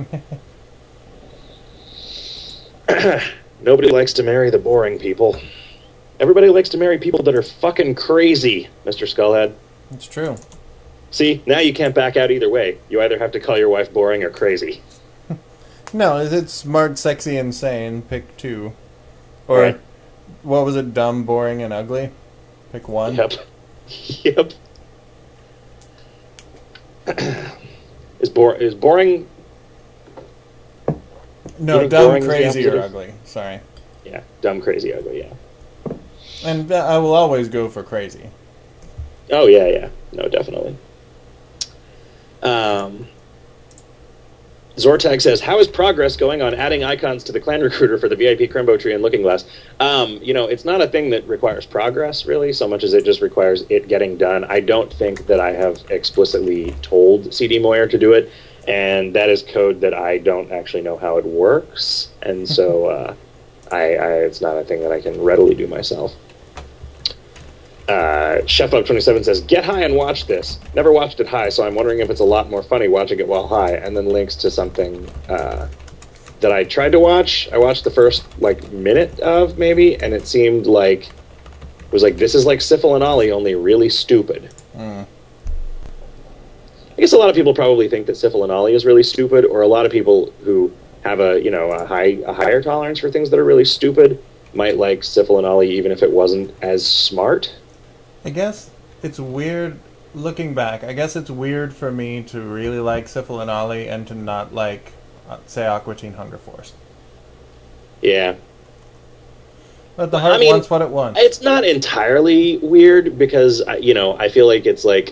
Nobody likes to marry the boring people. Everybody likes to marry people that are fucking crazy, Mister Skullhead. It's true. See, now you can't back out either way. You either have to call your wife boring or crazy. No, is it smart, sexy, insane? Pick two. Or Right. what was it? Dumb, boring, and ugly. Pick one. Yep. Yep. is, bor- is boring... No, You think dumb, boring is the crazy, or opposite of- ugly. Sorry. Yeah, dumb, crazy, ugly, yeah. And uh, I will always go for crazy. Oh, yeah, yeah. No, definitely. Um, Zortag says, how is progress going on adding icons to the clan recruiter for the V I P Crimbo tree and Looking Glass? Um, you know, it's not a thing that requires progress, really, so much as it just requires it getting done. I don't think that I have explicitly told C D Moyer to do it, and that is code that I don't actually know how it works, and so uh, I, I it's not a thing that I can readily do myself. Uh, Chef Up twenty-seven says, get high and watch this. Never watched it high, so I'm wondering if it's a lot more funny watching it while high. And then links to something uh, that I tried to watch. I watched the first, like, minute of, maybe, and it seemed like, it was like, this is like Syphil and Ollie, only really stupid. Mm. I guess a lot of people probably think that Syphil and Ollie is really stupid, or a lot of people who have a, you know, a high a higher tolerance for things that are really stupid might like Syphil and Ollie even if it wasn't as smart. I guess it's weird, looking back, I guess it's weird for me to really like Syphil and Ollie and to not like, uh, say, Aqua Teen Hunger Force. Yeah. But the heart I mean, wants what it wants. It's not entirely weird because, I- you know, I feel like it's like,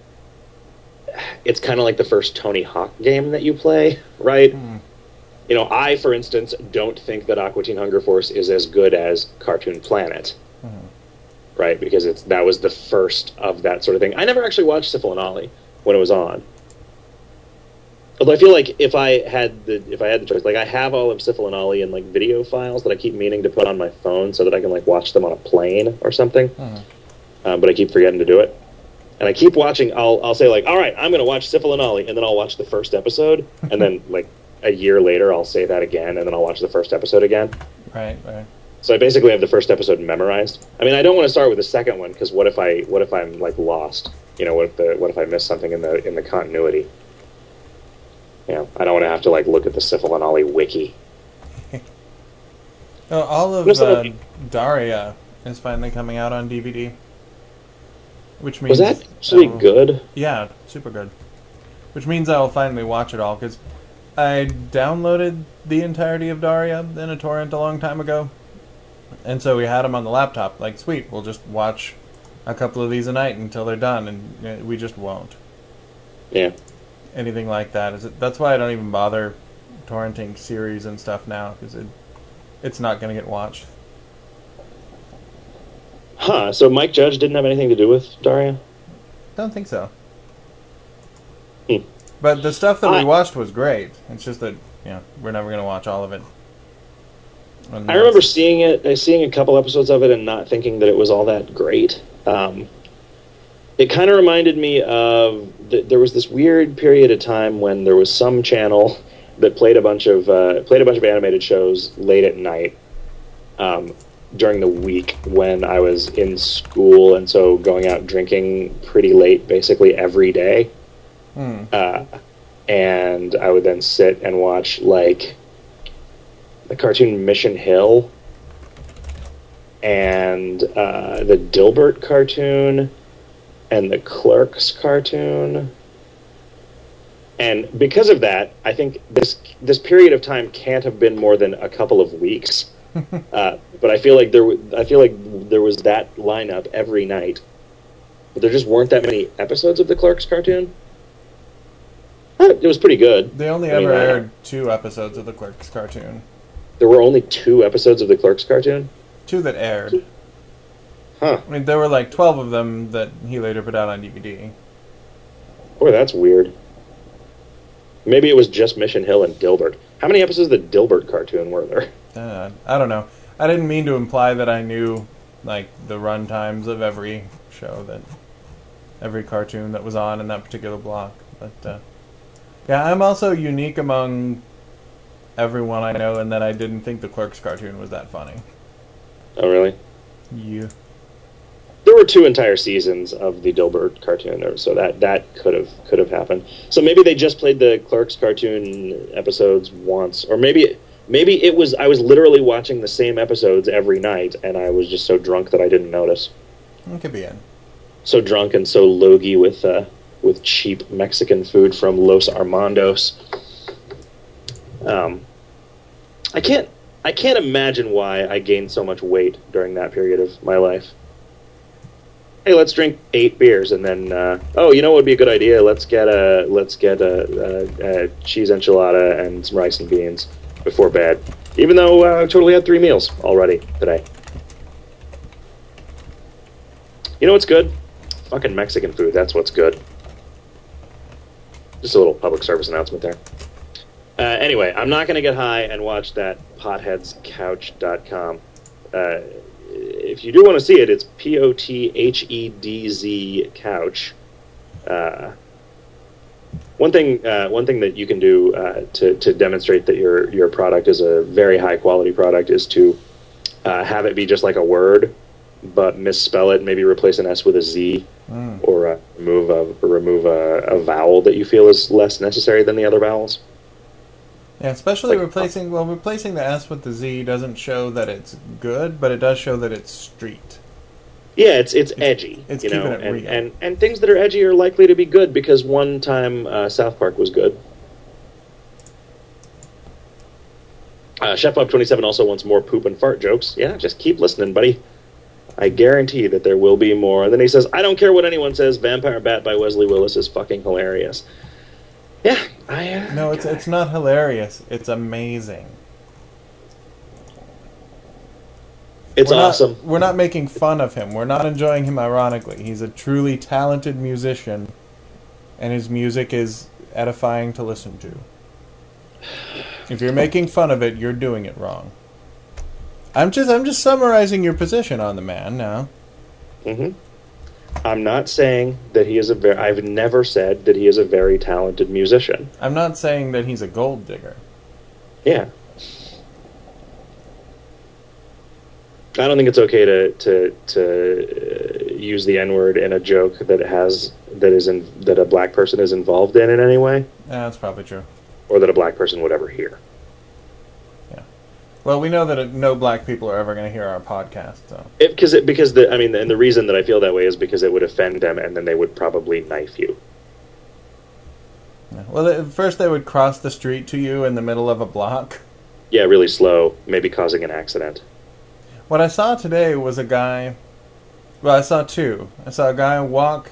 it's kind of like the first Tony Hawk game that you play, right? Hmm. You know, I, for instance, don't think that Aqua Teen Hunger Force is as good as Cartoon Planet, Mhm. right? Because it's that was the first of that sort of thing. I never actually watched Syphil and Ollie when it was on. Although I feel like if I had the if I had the choice, like I have all of Syphil and Ollie in like video files that I keep meaning to put on my phone so that I can like watch them on a plane or something, Mhm. um, but I keep forgetting to do it. And I keep watching. I'll I'll say like, all right, I'm going to watch Syphil and Ollie, and then I'll watch the first episode, and then like a year later I'll say that again, and then I'll watch the first episode again. Right, right. So I basically have the first episode memorized. I mean, I don't want to start with the second one because what if I what if I'm like lost? You know, what if the what if I miss something in the in the continuity? You know, I don't want to have to like look at the Syphil and Ollie wiki. Oh, all of What's that uh, like? Daria is finally coming out on D V D. Which means Was that actually I will- good? Yeah, super good. Which means I will finally watch it all, because I downloaded the entirety of Daria in a torrent a long time ago. And so we had them on the laptop. Like, sweet, we'll just watch a couple of these a night until they're done, and uh, we just won't. Yeah. Anything like that. Is it, that's why I don't even bother torrenting series and stuff now, because it, it's not going to get watched. Huh. So Mike Judge didn't have anything to do with Daria? Don't think so. Hmm. But the stuff that I- we watched was great. It's just that, you know, we're never going to watch all of it. And I remember that's- seeing it, uh, seeing a couple episodes of it, and not thinking that it was all that great. Um, it kind of reminded me of th- there was this weird period of time when there was some channel that played a bunch of uh, played a bunch of animated shows late at night, um, during the week when I was in school, and so going out drinking pretty late, basically every day. Hmm. Uh, and I would then sit and watch like the cartoon Mission Hill and uh, the Dilbert cartoon and the Clerks cartoon. And because of that, I think this this period of time can't have been more than a couple of weeks. uh, but I feel like there, w- I feel like there was that lineup every night. But there just weren't that many episodes of the Clerks cartoon. Uh, It was pretty good. They only I ever mean, uh, aired two episodes of the Clerks cartoon. There were only two episodes of the Clerks cartoon. Two that aired. Huh. I mean, there were like twelve of them that he later put out on D V D. Boy, that's weird. Maybe it was just Mission Hill and Dilbert. How many episodes of the Dilbert cartoon were there? Uh, I don't know. I didn't mean to imply that I knew like the run times of every show that, every cartoon that was on in that particular block. But uh, yeah, I'm also unique among everyone I know in that I didn't think the Clerks cartoon was that funny. Oh, really? Yeah. There were two entire seasons of the Dilbert cartoon, so that that could have could have happened. So maybe they just played the Clerks cartoon episodes once, or maybe maybe it was I was literally watching the same episodes every night, and I was just so drunk that I didn't notice. It could be it. So drunk and so logy with uh, with cheap Mexican food from Los Armandos. Um, I can't I can't imagine why I gained so much weight during that period of my life. Hey, let's drink eight beers and then uh, oh, you know what would be a good idea? Let's get a let's get a, a, a cheese enchilada and some rice and beans before bed. Even though uh, I totally had three meals already today. You know what's good? Fucking Mexican food. That's what's good. Just a little public service announcement there. Uh, anyway, I'm not going to get high and watch that potheads couch dot com. Uh, if you do want to see it, it's P O T H E D Z couch. Uh, one thing, uh, one thing that you can do uh, to to demonstrate that your your product is a very high quality product is to uh, have it be just like a word, but misspell it. Maybe replace an S with a Z, Mm. or uh, remove a remove a, a vowel that you feel is less necessary than the other vowels. Yeah, especially Like- replacing well, replacing the S with the Z doesn't show that it's good, but it does show that it's street. Yeah, it's it's edgy, it's you know, keeping it and, real. and and things that are edgy are likely to be good because one time uh, South Park was good. Uh, Chef Bob twenty-seven also wants more poop and fart jokes. Yeah, just keep listening, buddy. I guarantee that there will be more. And then he says, "I don't care what anyone says. Vampire Bat by Wesley Willis is fucking hilarious." Yeah, I. Uh, No, it's it's not hilarious. It's amazing. It's we're not- awesome. we're not making fun of him. We're not enjoying him ironically. He's a truly talented musician, and his music is edifying to listen to. If you're making fun of it, you're doing it wrong. I'm just I'm just summarizing your position on the man now. hmm I'm not saying that he is a very. I've never said that he is a very talented musician. I'm not saying that he's a gold digger. Yeah. I don't think it's okay to to to uh, use the N word in a joke that has that is in that a black person is involved in in any way, Yeah, that's probably true. or that a black person would ever hear. Well, we know that uh, no black people are ever going to hear our podcast, so. Because it, because the I mean, and the reason that I feel that way is because it would offend them, and then they would probably knife you. Yeah. Well, at first they would cross the street to you in the middle of a block. Yeah, really slow, maybe causing an accident. What I saw today was a guy. Well, I saw two. I saw a guy walk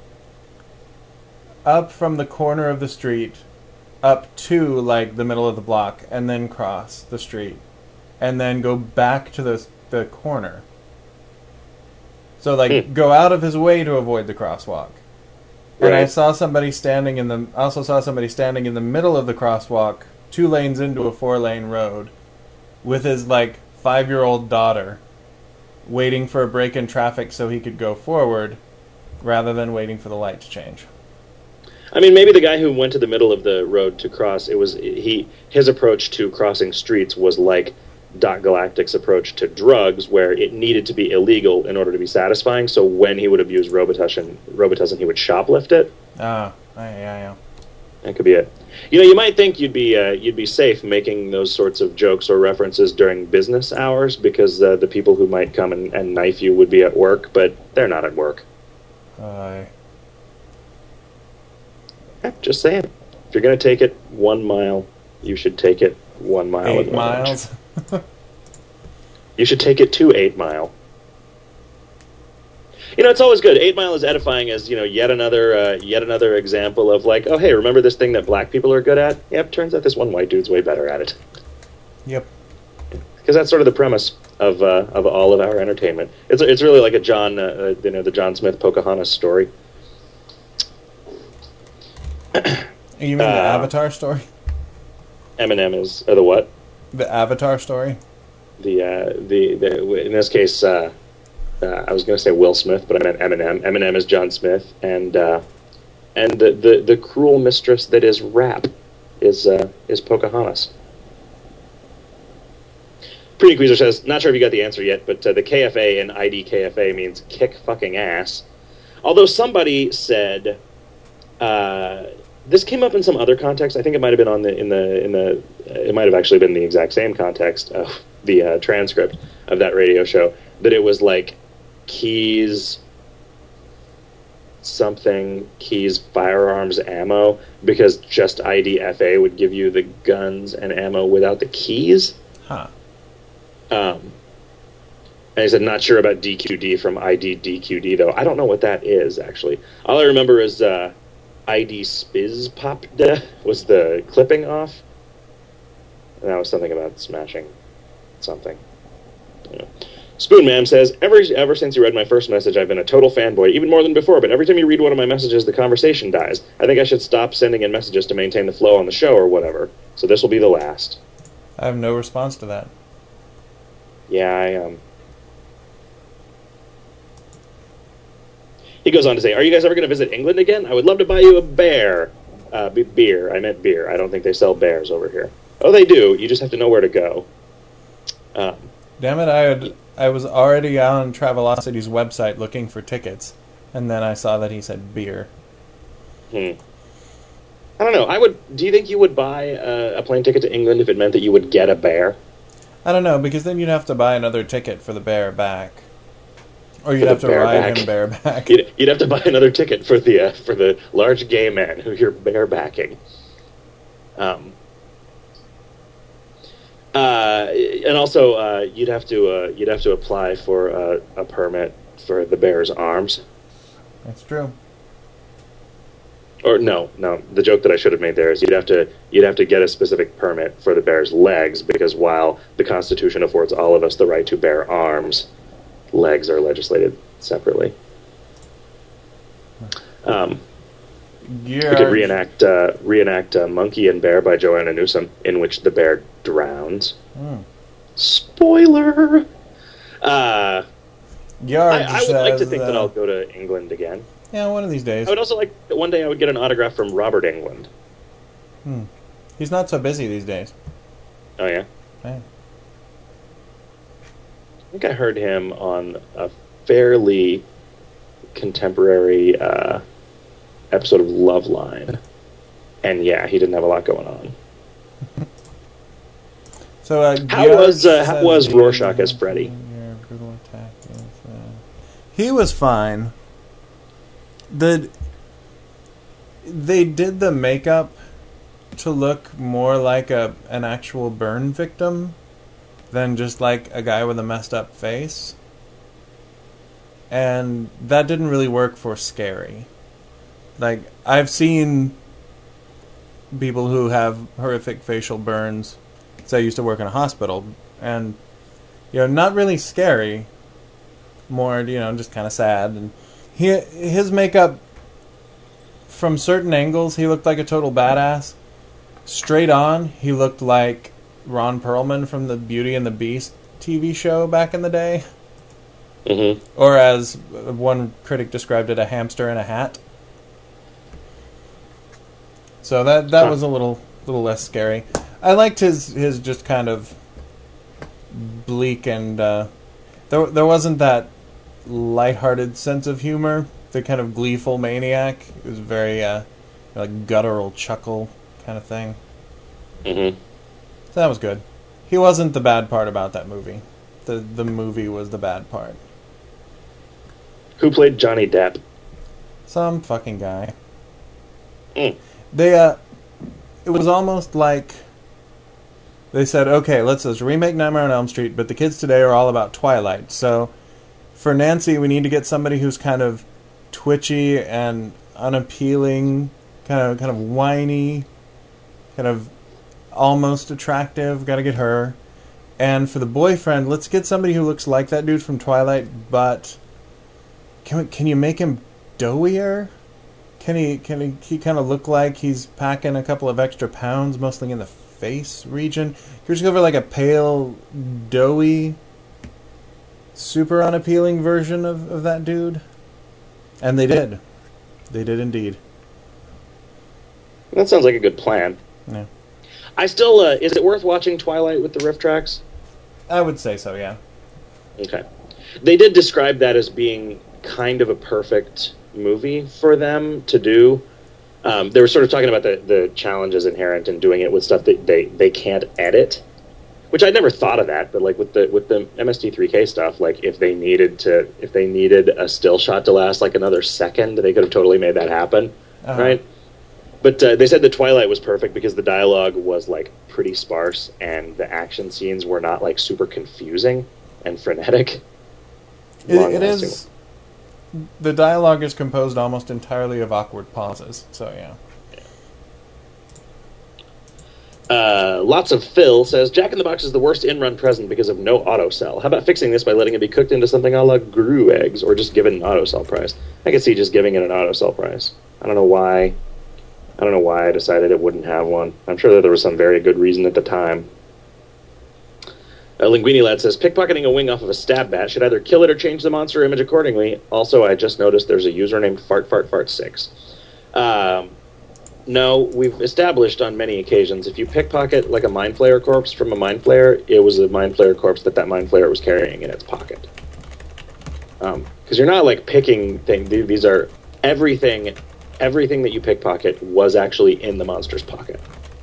up from the corner of the street up to, like, the middle of the block, and then cross the street. And then go back to the, the corner. So, like, Hmm. go out of his way to avoid the crosswalk. And I Right. saw somebody standing in the... also saw somebody standing in the middle of the crosswalk, two lanes into a four-lane road, with his, like, five-year-old daughter, waiting for a break in traffic so he could go forward, rather than waiting for the light to change. I mean, maybe the guy who went to the middle of the road to cross, it was he his approach to crossing streets was like Doc Galactic's approach to drugs, where it needed to be illegal in order to be satisfying. So when he would abuse Robitussin, Robitussin, he would shoplift it. Ah, yeah, yeah. That could be it. You know, you might think you'd be uh, you'd be safe making those sorts of jokes or references during business hours because uh, the people who might come and, and knife you would be at work, but they're not at work. Uh, Yeah, just saying. If you're going to take it one mile, you should take it one mile. eight miles. You should take it to eight mile. You know, it's always good. Eight Mile is edifying as, you know, yet another uh, yet another example of like, oh, hey, remember this thing that black people are good at? Yep, turns out this one white dude's way better at it. Yep. Because that's sort of the premise of uh, of all of our entertainment. It's it's really like a John, uh, you know, the John Smith Pocahontas story. You mean the uh, Avatar story? Eminem is or the what? The Avatar story? The uh, the, the in this case. Uh, Uh, I was going to say Will Smith, but I meant Eminem. Eminem is John Smith, and uh, and the, the, the cruel mistress that is rap is uh, is Pocahontas. Pretty Queezer says, not sure if you got the answer yet, but uh, the K F A in I D K F A means kick fucking ass. Although somebody said uh, this came up in some other context. I think it might have been on the in the in the uh, it might have actually been the exact same context of the uh, transcript of that radio show. That it was like. Keys something keys firearms ammo because just I D F A would give you the guns and ammo without the keys. Huh. Um, and he said not sure about D Q D from I D D Q D though. I don't know what that is actually. All I remember is uh, I D Spiz popped was the clipping off. And that was something about smashing something. Yeah. Spoon Mam says, ever, ever since you read my first message, I've been a total fanboy, even more than before, but every time you read one of my messages, the conversation dies. I think I should stop sending in messages to maintain the flow on the show or whatever. So this will be the last. I have no response to that. Yeah, I, um... He goes on to say, are you guys ever going to visit England again? I would love to buy you a bear. Uh, b- beer. I meant beer. I don't think they sell bears over here. Oh, they do. You just have to know where to go. Um... Damn it, I had, I was already on Travelocity's website looking for tickets, and then I saw that he said beer. Hmm. I don't know. I would. Do you think you would buy a, a plane ticket to England if it meant that you would get a bear? I don't know, because then you'd have to buy another ticket for the bear back. Or you'd For have the to bear ride back. him bareback. You'd, you'd have to buy another ticket for the uh, for the large gay man who you're barebacking. Um. Uh, and also, uh, you'd have to uh, you'd have to apply for uh, a permit for the bear's arms. That's true. Or no, no. The joke that I should have made there is you'd have to you'd have to get a specific permit for the bear's legs because while the Constitution affords all of us the right to bear arms, legs are legislated separately. Um, Yeah. we could reenact uh, reenact uh, Monkey and Bear by Joanna Newsom, in which the bear drowns. Mm. Spoiler. Uh, Yarg I, I would like to says, think uh, that I'll go to England again. Yeah, one of these days. I would also like that one day I would get an autograph from Robert Englund. Hmm. He's not so busy these days. Oh yeah. Hey. I think I heard him on a fairly contemporary uh, episode of Loveline, and yeah, he didn't have a lot going on. So uh, How Yarg was uh, how says was the- Rorschach as Freddy? Your brutal attack is, uh, He was fine. The they did the makeup to look more like a an actual burn victim than just like a guy with a messed up face. And that didn't really work for scary. Like, I've seen people who have horrific facial burns. So I used to work in a hospital, and you know, not really scary, more, you know, just kind of sad. And he his makeup, from certain angles, he looked like a total badass. Straight on, he looked like Ron Perlman from the Beauty and the Beast T V show back in the day. Mm-hmm. Or as one critic described it, a hamster in a hat. So that that Huh. was a little little less scary. I liked his his just kind of bleak and uh, there there wasn't that lighthearted sense of humor, the kind of gleeful maniac. It was very uh, like guttural chuckle kind of thing. Mm-hmm. So that was good. He wasn't the bad part about that movie. The the movie was the bad part. Who played Johnny Depp? Some fucking guy. Mm. They uh, it was almost like they said, okay, let's let's remake Nightmare on Elm Street, but the kids today are all about Twilight. So for Nancy, we need to get somebody who's kind of twitchy and unappealing, kind of kind of whiny, kind of almost attractive. Got to get her. And for the boyfriend, let's get somebody who looks like that dude from Twilight, but can we, can you make him doughier? Can he can he, he kind of look like he's packing a couple of extra pounds, mostly in the face region? Can we just go for like a pale, doughy, super unappealing version of, of that dude? And they did. They did indeed. That sounds like a good plan. Yeah. I still, uh, is it worth watching Twilight with the riff tracks? I would say so, yeah. Okay. They did describe that as being kind of a perfect movie for them to do. Um, they were sort of talking about the, the challenges inherent in doing it with stuff that they, they can't edit, which I'd never thought of that, but like with the with the M S T three K stuff, like if they needed to if they needed a still shot to last like another second, they could have totally made that happen, uh-huh. Right? But uh, they said the Twilight was perfect because the dialogue was like pretty sparse and the action scenes were not like super confusing and frenetic. It, it is. The dialogue is composed almost entirely of awkward pauses, so yeah. Uh, lots of Phil says, Jack in the Box is the worst in-run present because of no auto-sell. How about fixing this by letting it be cooked into something a la Gru eggs, or just giving an auto-sell price? I could see just giving it an auto-sell price. I don't know why. I don't know why I decided it wouldn't have one. I'm sure that there was some very good reason at the time. Uh, Linguini Lad says, pickpocketing a wing off of a stab bat should either kill it or change the monster image accordingly. Also, I just noticed there's a user named fart fart fart six. Um... No, we've established on many occasions, if you pickpocket like a Mind Flayer corpse from a Mind Flayer, it was a Mind Flayer corpse that that Mind Flayer was carrying in its pocket. Um, because you're not like picking things. These are everything, everything that you pickpocket was actually in the monster's pocket.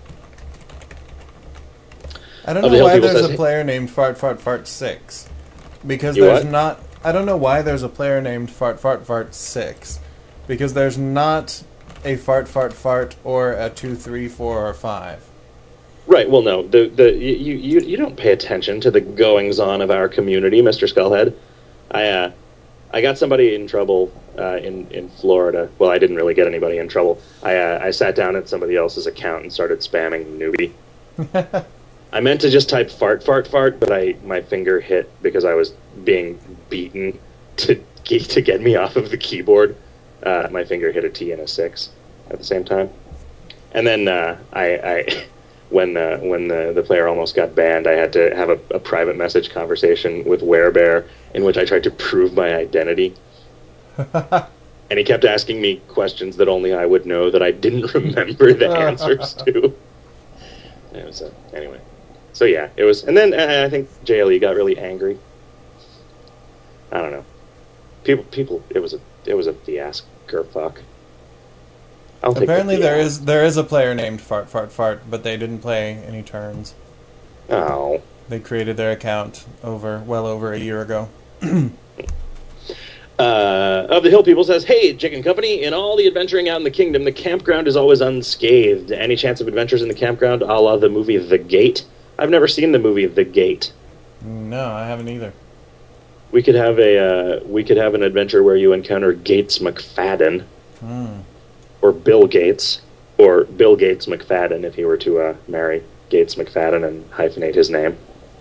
I don't know why there's says, a player named Fart Fart Fart six, because there's what? not. I don't know why there's a player named Fart Fart Fart six, because there's not a fart fart fart or a two three four or five. Right. Well, no. The the you you you don't pay attention to the goings on of our community, Mister Skullhead. I uh, I got somebody in trouble uh, in in Florida. Well, I didn't really get anybody in trouble. I uh, I sat down at somebody else's account and started spamming newbie. I meant to just type fart fart fart, but I my finger hit because I was being beaten to to get me off of the keyboard. Uh, my finger hit a T and a six at the same time, and then uh, I, I, when uh, when the, the player almost got banned, I had to have a, a private message conversation with Werebear in which I tried to prove my identity, and he kept asking me questions that only I would know that I didn't remember the answers to. It was, uh, anyway, so yeah, it was, and then uh, I think J L E got really angry. I don't know, people people it was a it was a fiasco. Fuck. Apparently there is there is a player named Fart Fart Fart, but they didn't play any turns. Oh. They created their account over well over a year ago. uh, of the Hill People says, hey, Chicken Company, in all the adventuring out in the kingdom, the campground is always unscathed. Any chance of adventures in the campground a la the movie The Gate? I've never seen the movie The Gate. No, I haven't either. We could have a uh, we could have an adventure where you encounter Gates McFadden, mm. or Bill Gates, or Bill Gates McFadden if he were to uh, marry Gates McFadden and hyphenate his name.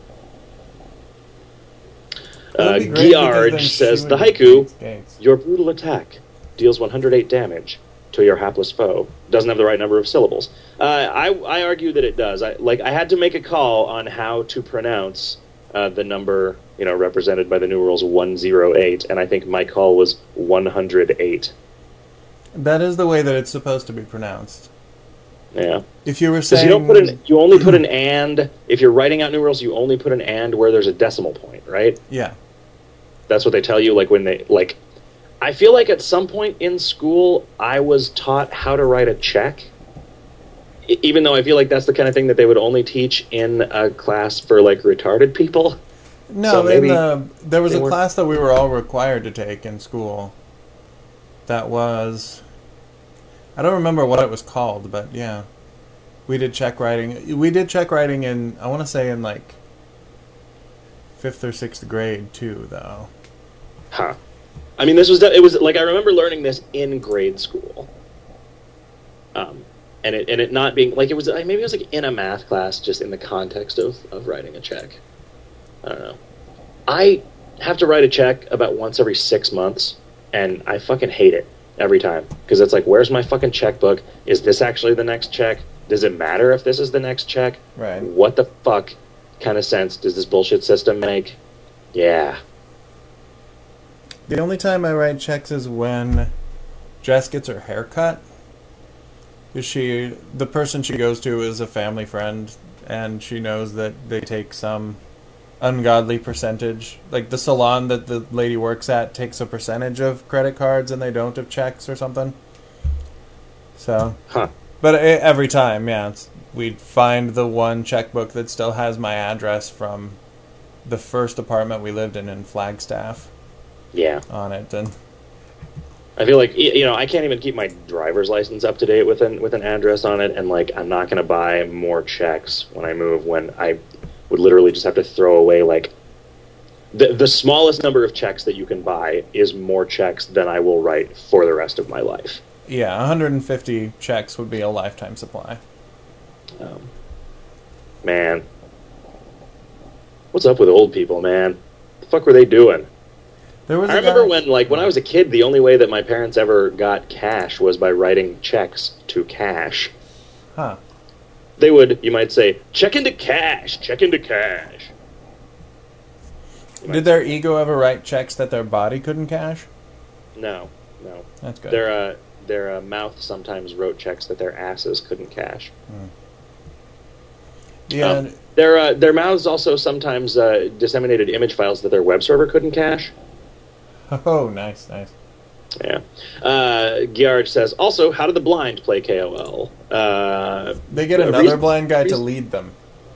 Uh, Giarge says, the haiku, your brutal attack deals one hundred eight damage to your hapless foe. Doesn't have the right number of syllables. Uh, I, I argue that it does. I, like I had to make a call on how to pronounce uh, the number, you know, represented by the numerals one oh eight, and I think my call was one hundred eight. That is the way that it's supposed to be pronounced. Yeah. If you were Because saying... you don't put an, you only put an and, if you're writing out numerals, you only put an and where there's a decimal point, right? Yeah. That's what they tell you, like, when they, like, I feel like at some point in school, I was taught how to write a check, e- even though I feel like that's the kind of thing that they would only teach in a class for, like, retarded people. No, So maybe in the, there was they a weren't- class that we were all required to take in school. That was... I don't remember what it was called, but yeah. We did check writing. We did check writing in, I want to say in like fifth or sixth grade too, though. Huh. I mean, this was, it was, like, I remember learning this in grade school. Um, and it, and it not being, like, it was, maybe it was, like, in a math class, just in the context of, of writing a check. I don't know. I have to write a check about once every six months, and I fucking hate it every time. Because it's like, where's my fucking checkbook? Is this actually the next check? Does it matter if this is the next check? Right. What the fuck kind of sense does this bullshit system make? Yeah. The only time I write checks is when Jess gets her hair cut. She, the person she goes to is a family friend, and she knows that they take some ungodly percentage. Like the salon that the lady works at takes a percentage of credit cards, and they don't of checks or something. So... Huh. But every time, yeah, it's, we'd find the one checkbook that still has my address from the first apartment we lived in in Flagstaff. Yeah. On it, and I feel like, you know, I can't even keep my driver's license up to date with an with an address on it, and like I'm not going to buy more checks when I move. When I would literally just have to throw away like the the smallest number of checks that you can buy is more checks than I will write for the rest of my life. Yeah, one hundred fifty checks would be a lifetime supply. Um, man. What's up with old people, man? What the fuck were they doing? There was I a remember guy... when, like, when I was a kid, the only way that my parents ever got cash was by writing checks to cash. Huh. They would, you might say, check into cash, check into cash. Did their ego ever write checks that their body couldn't cash? No, no. That's good. Their, uh, their uh, mouth sometimes wrote checks that their asses couldn't cash. Hmm. Yeah. Um, their, uh, their mouths also sometimes uh, disseminated image files that their web server couldn't cache. Oh, nice, nice. Yeah. Uh, Giarge says, also, how do the blind play K O L? Uh, They get another reason- blind guy reason- to lead them.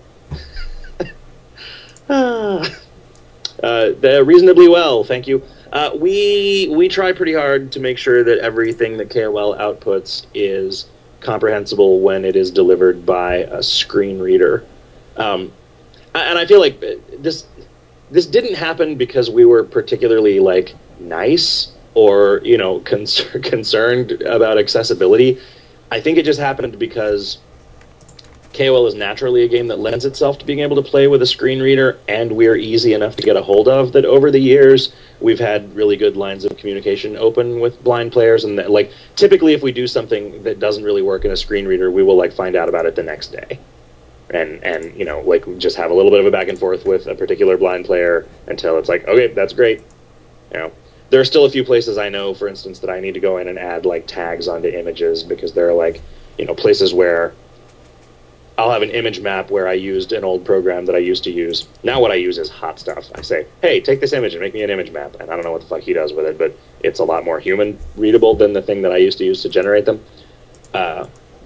uh, they're reasonably well, thank you. Uh, we we try pretty hard to make sure that everything that K O L outputs is comprehensible when it is delivered by a screen reader. Um, and I feel like this this didn't happen because we were particularly like nice or, you know, concern, concerned about accessibility. I think it just happened because K O L is naturally a game that lends itself to being able to play with a screen reader, and we're easy enough to get a hold of that over the years we've had really good lines of communication open with blind players, and that, like, typically if we do something that doesn't really work in a screen reader, we will like find out about it the next day. And, and you know, like, just have a little bit of a back and forth with a particular blind player until it's like, okay, that's great. You know, there are still a few places I know, for instance, that I need to go in and add, like, tags onto images because there are, like, you know, places where I'll have an image map where I used an old program that I used to use. Now what I use is hot stuff. I say, hey, take this image and make me an image map. And I don't know what the fuck he does with it, but it's a lot more human readable than the thing that I used to use to generate them. Uh,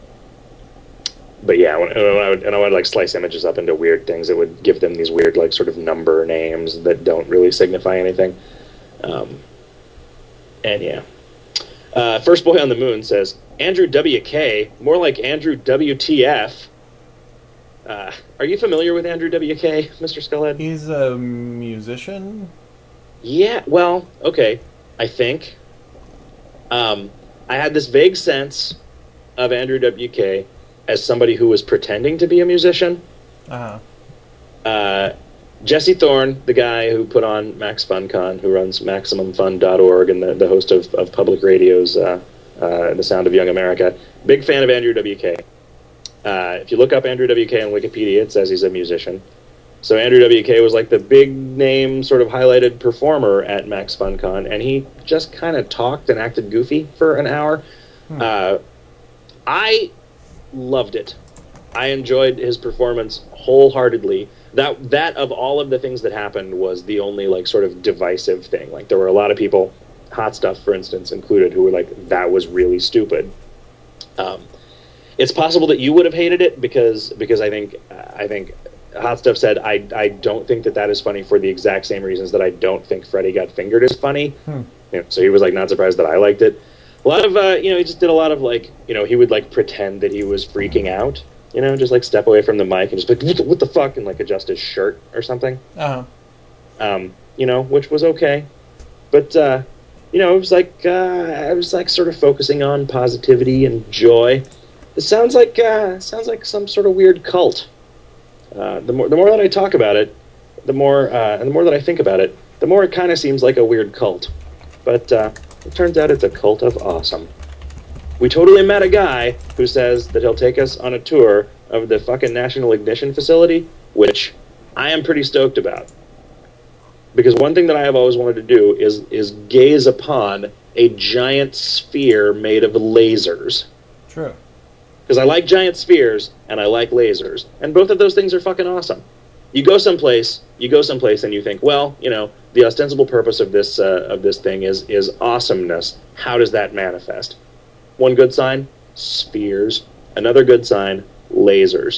but yeah, when, when I would, and I would like slice images up into weird things, it would give them these weird like sort of number names that don't really signify anything. Um, and yeah. Uh, First Boy on the Moon says, Andrew W K, more like Andrew W T F. Uh, are you familiar with Andrew W K, Mister Skullhead? He's a musician? Yeah, well, okay, I think. Um, I had this vague sense of Andrew W K as somebody who was pretending to be a musician. Uh-huh. Uh, Jesse Thorne, the guy who put on Max FunCon, who runs Maximum Fun dot org and the, the host of, of Public Radio's uh, uh, The Sound of Young America, big fan of Andrew W K. Uh, if you look up Andrew W K on Wikipedia, it says he's a musician. So Andrew W K was like the big name sort of highlighted performer at Max FunCon, and he just kind of talked and acted goofy for an hour. Hmm. Uh, I loved it. I enjoyed his performance wholeheartedly. That that of all of the things that happened was the only like sort of divisive thing. Like there were a lot of people, Hot Stuff for instance included, who were like, that was really stupid. Um, it's possible that you would have hated it because because I think I think Hot Stuff said I I don't think that that is funny for the exact same reasons that I don't think Freddy Got Fingered is funny. Hmm. You know, so he was like not surprised that I liked it. A lot of uh, you know he just did a lot of like you know he would like pretend that he was freaking out. You know, just like step away from the mic and just like, what the, what the fuck, and like adjust his shirt or something. Uh-huh. Um, you know, which was okay. But, uh, you know, it was like, uh, I was like sort of focusing on positivity and joy. It sounds like, uh, sounds like some sort of weird cult. Uh, the more, the more that I talk about it, the more, uh, and the more that I think about it, the more it kind of seems like a weird cult. But, uh, it turns out it's a cult of awesome. We totally met a guy who says that he'll take us on a tour of the fucking National Ignition Facility, which I am pretty stoked about. Because one thing that I have always wanted to do is is gaze upon a giant sphere made of lasers. True. Because I like giant spheres, and I like lasers. And both of those things are fucking awesome. You go someplace, you go someplace and you think, well, you know, the ostensible purpose of this uh, of this thing is is awesomeness. How does that manifest? One good sign, spheres. Another good sign, lasers.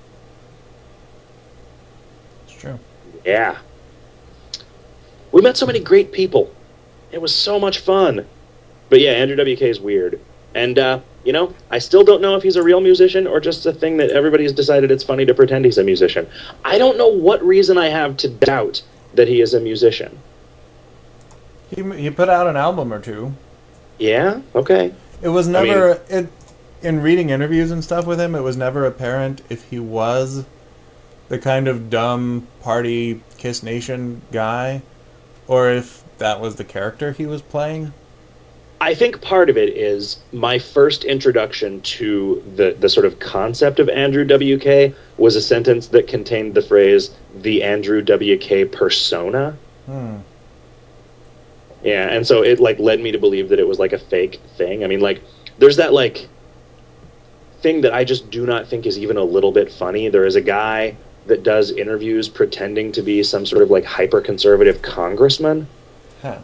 It's true. Yeah. We met so many great people. It was so much fun. But yeah, Andrew W K is weird. And, uh, you know, I still don't know if he's a real musician or just a thing that everybody's decided it's funny to pretend he's a musician. I don't know what reason I have to doubt that he is a musician. He, he put out an album or two. Yeah? Okay. It was never... I it in reading interviews and stuff with him, it was never apparent if he was the kind of dumb party Kiss Nation guy or if that was the character he was playing. I think part of it is my first introduction to the, the sort of concept of Andrew W K was a sentence that contained the phrase, the Andrew W K persona. Hmm. Yeah, and so it, like, led me to believe that it was, like, a fake thing. I mean, like, there's that, like, thing that I just do not think is even a little bit funny. There is a guy that does interviews pretending to be some sort of, like, hyper-conservative congressman. Huh.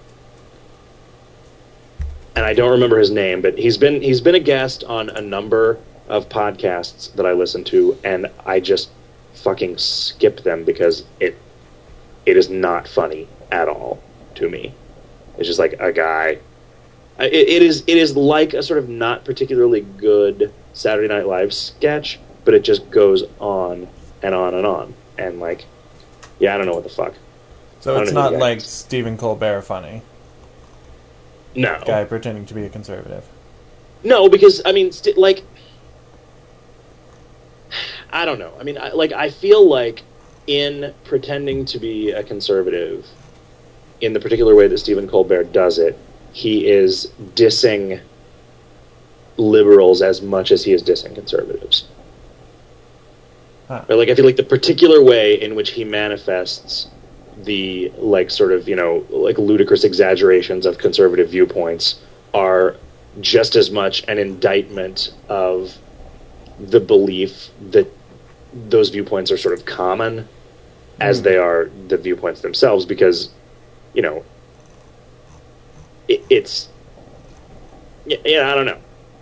And I don't remember his name, but he's been he's been a guest on a number of podcasts that I listen to, and I just fucking skip them because it it is not funny at all to me. It's just like a guy. It, it is it is like a sort of not particularly good Saturday Night Live sketch, but it just goes on and on and on, and like, yeah, I don't know what the fuck. So it's not like Stephen Colbert funny. No. Guy pretending to be a conservative. No, because, I mean, st- like, I don't know. I mean, I, like, I feel like in pretending to be a conservative, in the particular way that Stephen Colbert does it, he is dissing liberals as much as he is dissing conservatives. Huh. Or, like, I feel like the particular way in which he manifests the, like, sort of, you know, like, ludicrous exaggerations of conservative viewpoints are just as much an indictment of the belief that those viewpoints are sort of common as mm. they are the viewpoints themselves, because, you know, it, it's, yeah, yeah, I don't know.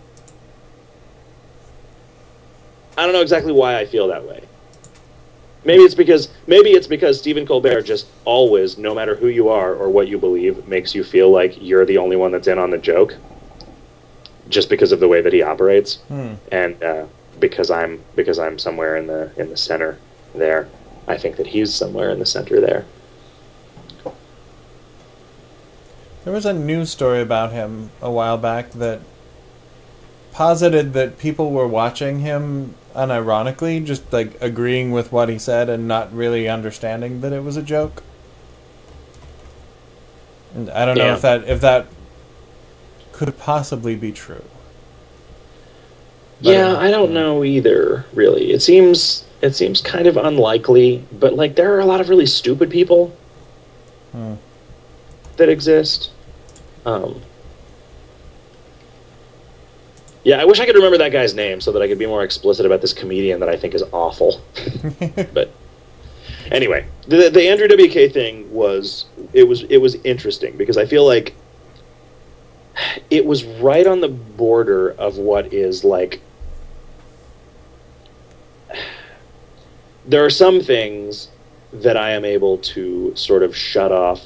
I don't know exactly why I feel that way. Maybe it's because maybe it's because Stephen Colbert just always, no matter who you are or what you believe, makes you feel like you're the only one that's in on the joke, just because of the way that he operates, hmm. and uh, because I'm because I'm somewhere in the in the center there. I think that he's somewhere in the center there. There was a news story about him a while back that posited that people were watching him unironically, just like agreeing with what he said and not really understanding that it was a joke. And I don't know yeah. if that if that could possibly be true. But yeah, I don't know either, really. It seems it seems kind of unlikely, but like there are a lot of really stupid people hmm. that exist. Um Yeah, I wish I could remember that guy's name so that I could be more explicit about this comedian that I think is awful. But anyway, the the Andrew W K thing was it was it was interesting because I feel like it was right on the border of what is like. There are some things that I am able to sort of shut off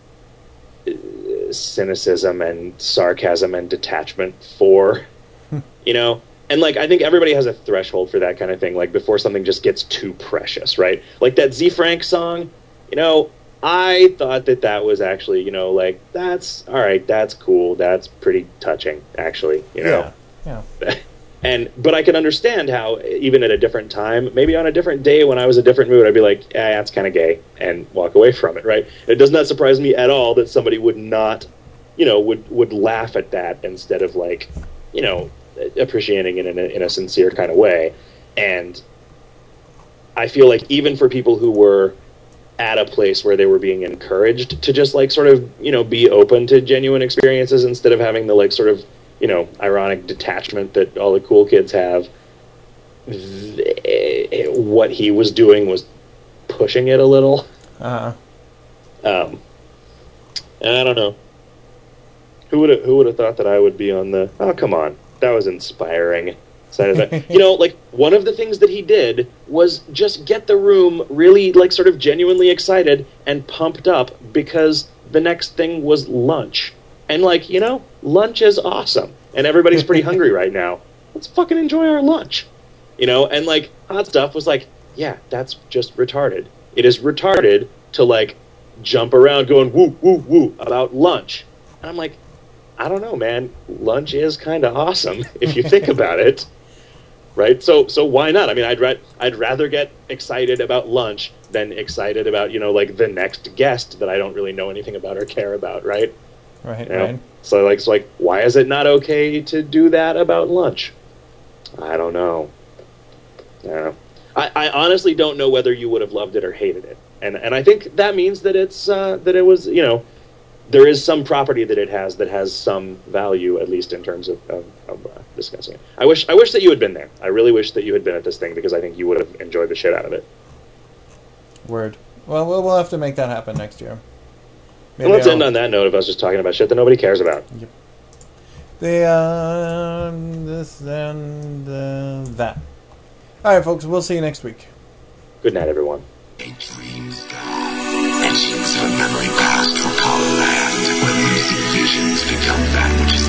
cynicism and sarcasm and detachment for. You know, and like I think everybody has a threshold for that kind of thing. Like before something just gets too precious, right? Like that Z Frank song. You know, I thought that that was actually, you know, like that's all right. That's cool. That's pretty touching, actually. You know, yeah. yeah. And but I can understand how even at a different time, maybe on a different day when I was a different mood, I'd be like, "Yeah, that's kind of gay," and walk away from it. Right? It does not surprise me at all that somebody would not, you know, would would laugh at that instead of like, you know, appreciating it in a, in a sincere kind of way. And I feel like even for people who were at a place where they were being encouraged to just like sort of, you know, be open to genuine experiences instead of having the like sort of, you know, ironic detachment that all the cool kids have, th- what he was doing was pushing it a little. Uh-huh. Um, I don't know. Who would have, who would have thought that I would be on the, oh, come on, that was inspiring side of that. You know, like, one of the things that he did was just get the room really, like, sort of genuinely excited and pumped up because the next thing was lunch. And, like, you know, lunch is awesome. And everybody's pretty hungry right now. Let's fucking enjoy our lunch. You know, and, like, Hot Stuff was like, yeah, that's just retarded. It is retarded to, like, jump around going woo, woo, woo about lunch. And I'm like, I don't know, man. Lunch is kind of awesome if you think about it, right? So, so why not? I mean, I'd ra- I'd rather get excited about lunch than excited about, you know, like the next guest that I don't really know anything about or care about, right? Right, you know? right. So, like, so like, why is it not okay to do that about lunch? I don't know. Yeah, I, I honestly don't know whether you would have loved it or hated it, and and I think that means that it's uh, that it was, you know. There is some property that it has that has some value, at least in terms of, of, of uh, discussing it. I wish I wish that you had been there. I really wish that you had been at this thing because I think you would have enjoyed the shit out of it. Word. Well, we'll, we'll have to make that happen next year. Maybe and let's I'll... end on that note of us just talking about shit that nobody cares about. Yep. The, um, this and uh, that. All right, folks, we'll see you next week. Good night, everyone. A dream sky, etchings of memory past from color land, where lucid visions become that which is